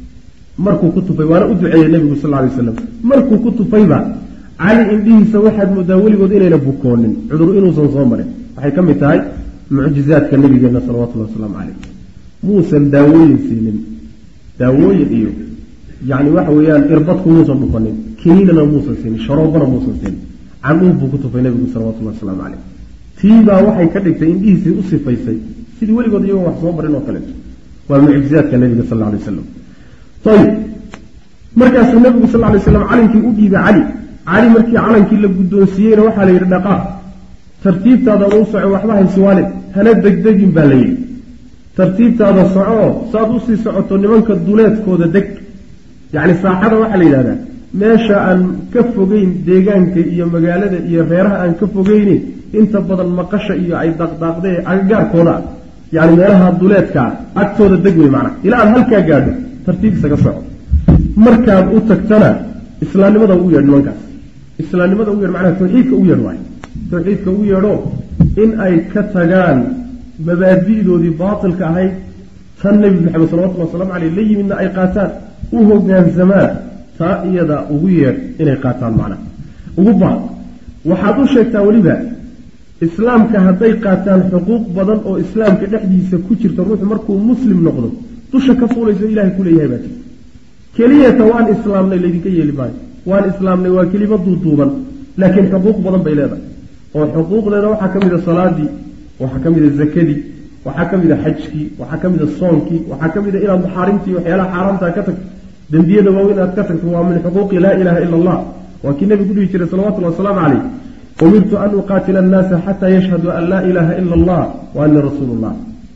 markuu ku tufay waana u duceeyey nebigu sal alay wasalam markuu ku tufayba cali indhihiisa waxaad moodaa weligood inayna bukoonin cudur inuusan soo marin waxay ka mid tahay mucjizaadka nabigeenna salawatullahi wasalaamu caleyh muusan daawooyin siinin daawooyin iyo yacni waxa weeyaan irbadku muusan dhufanin kiniinana muusan siinin sharoobana muusan siinin camduhu buu ku tufay nebigu salawatullahi wasalaamu caleyh tiibaa waxay ka dhigtay indhihiisii u sifaysay sidii weligood iyagoo wax soo marin oo kaleeto waa mucjizaadka nabiga sal alay wasalam ayib markaasuu nabigu sal alay slam calankii u dhiibay cali cali markii calankii la guddoonsiiyeyna waxaa la yidhi dhaqaaq tartiibtaada u soco waxba haysiwaale hana degdegin baa la yidhi tartiibtaada soco saad usii socoto nimanka duleedkooda deg yacni saaxada waxaa la yidhahdaa meesha aan ka fogeyn deegaanka iyo magaalada iyo reeraha aan ka fogeyne inta badan maqasha iyo ay daqdaaqdee agagaarkooda ah yacni meelaha duleedkaa agtooda deg wey macnaa ilaa aad halkaa gaadho tartiib isaga soco markaad u tagtana islaamnimada ugu yeedh nimankaas islaamnimada ugu yeedh macnaha tawxiidka ugu yeedh waayo tawxiidka ugu yeedho in ay ka tagaan mabaadi'doodii baatilka ahayd tan nebi maxamed salawatullhi wasalaamu caleyh la yimidna ay qaataan u hogaansamaan taa iyada ugu yeedh inay qaataan macnaha ugu baa waxaad u sheegtaa weliba islaamka hadday qaataan xuquuq badan oo islaamka dhexdiisa ku jirta ruuxu markuu muslim noqdo dusha ka fuulayso ilahay ku leeyahay baa jirta keliyata waan islaamnay laydinka yeeli maayo waan islaamnay waa kelima duuduuban laakiin xuquuq badan bay leedahay oo xuquuqdeeda waxaa ka mid a salaadii waxaa ka mid a zakadii waxaa ka mid a xajkii waxaa ka mid a soonkii waxaa ka mid a inaad maxaarimtii waxyaalaha xaaraamtaa ka tagto dembiyada waaweyn inaad ka tagto waa min xuquuqi laa ilaaha ila allah waa kii nebigu dhihi jiray salawatullahi wasalaamu caleyh umirtu an uqaatila annaasa xataa yashhaduu an laa ilaaha ila allah wa ani rasuulu llah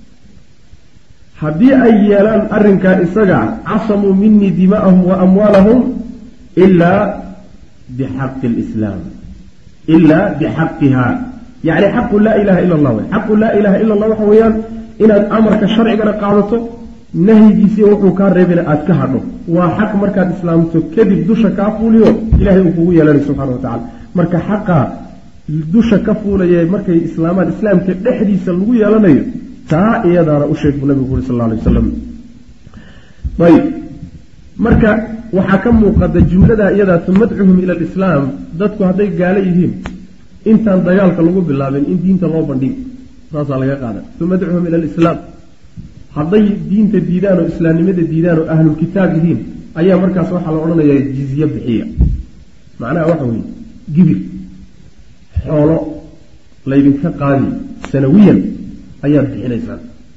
haddii ay yeelaan arrinkaa isaga casamuu minii dima'ahum wa amwaalahum ilaa bixaqi lislaam ilaa bixaqiha yacni xaqu laa ilaha ila allah wey xaqu laa ilaha ila allah waxa weeyaan inaad amarka sharcigana qaadato nahyigiisiiyo wuxuu kaa reebina aada ka hadho waa xaq markaad islaamto kadib dusha kaa fuuliyo ilahay uu kugu yeelanay subxana wa tacala marka xaqa dusha ka fuulaya markay islaamaan islaamka dhexdiisa lagu yeelanayo taa iyadaana u sheeg buu nabigu uri sal alla alay wasalam ayb marka waxaa ka muuqata jumladaa iyadaa tumadcuhum ila alislaam dadku hadday gaalo yihiin intaan dagaalka lagu bilaabin in diinta loo bandhigo saasaa laga qaada tumadcuhum ila alislaam hadday diinta diidaan oo islaamnimada diidaan oo ahlulkitaab yihiin ayaa markaas waxaa la odhanayaa jizye bixiya macnaha waxa weeye gibir xoolo laydinka qaadi sanawiyan ayaad bixinaysaan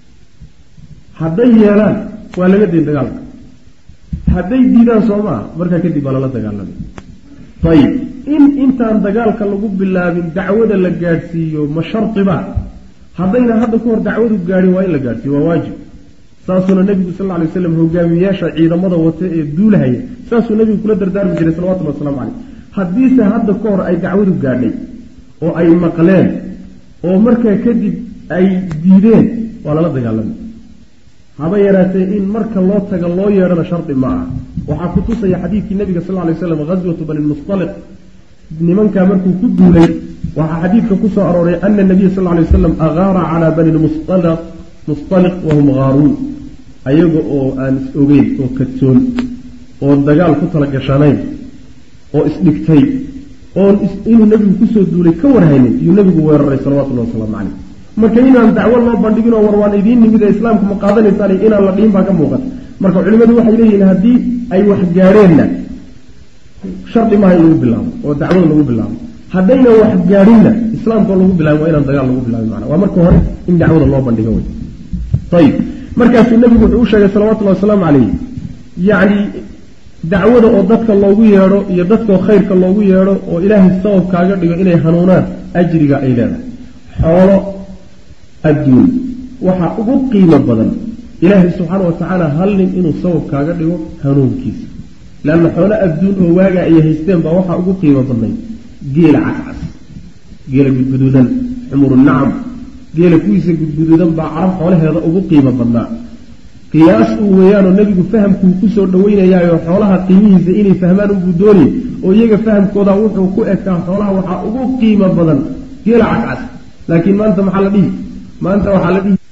hadday yeelaan waa laga dayn dagaalka hadday diidaan soo maa markaa kadib baa lala dagaalamay ayib in intaan dagaalka lagu bilaabin dacwada la gaadhsiiyo ma shardiba haddayna hadda ka hor dacwadu gaadhin waa in la gaadhsiiyo waa waajib saasuuna nebigu sal lla alay waslam hogaamiyeyaasha ciidamada wata ee duulahaya saasuu nebigu kula dardaarmi jiray salawatullahi waslamu caleyh haddiise hadda ka hor ay dacwadu gaadhay oo ay maqleen oo markaa kadib ay diideen waa lala dagaalamay haba yaraatee in marka loo taga loo yeedhana shardi ma aha waxaa ku tusaya xadiidkii nabiga sal lla lay waslam ghaswatu bani lmustaliq nimankaa markuu ku duulay waxaa xadiidka ku soo arooray ana nabiya sal lla lay wasalam agaara calaa bani lmustaliq mustaliq wahum gaaruun ayaga oo aan is ogeyn oo kadsoon oo dagaal ku tala gashanayn oo isdhigtay oon inuu nebigu kusoo duulay ka warhaynin iyuu nebigu weeraray salawatullahi wasalaamu caleyh marka inaan dacwo loo bandhigin oo war waan idiin nimid ee islaamku ma qaadanaysaan inaan la dhihin baa ka muuqata marka culimmadu waxay leeyihiin haddii ay wax gaadheenna shardi maaha in lagu bilaabo oo dacwada lagu bilaabo haddayna wax gaadhinna islaamkoo lagu bilaabo waa inaan dagaal lagu bilaabi macna waa marka hore in dacwada loo bandhigo wey ayib markaasuu nebigu wuxuu u sheegay salawatullahi wasalaamu calayh yacni dacwada oo dadka loogu yeedho iyo dadkoo khayrka loogu yeedho oo ilaahay sabab kaaga dhigo inay hanuunaan ajriga ay leedahay xoolo adduun waxaa ugu qiimo badan ilaahay subxaana watacaala hal nin inuu sabab kaaga dhigo hanuunkiisa leanna xoolo adduun oo waaga ay haysteen baa waxaa ugu qiimo badnay geela cascas geela gudguduudan xumurunacam geela kuwiisa gudguduudan baa carab xoolaheeda ugu qiimo badnaa qiyaas uu weeyaanoo nebigu fahamkuu ku soo dhaweynayaayo xoolaha qiimihiisa inay fahmaan unbuu doonay oo iyaga fahamkooda wuxuu ku ekaa xoolaha waxaa ugu qiimo badan geela cascas laakiin maanta maxaa la dhihi maanta waxaa la dhihi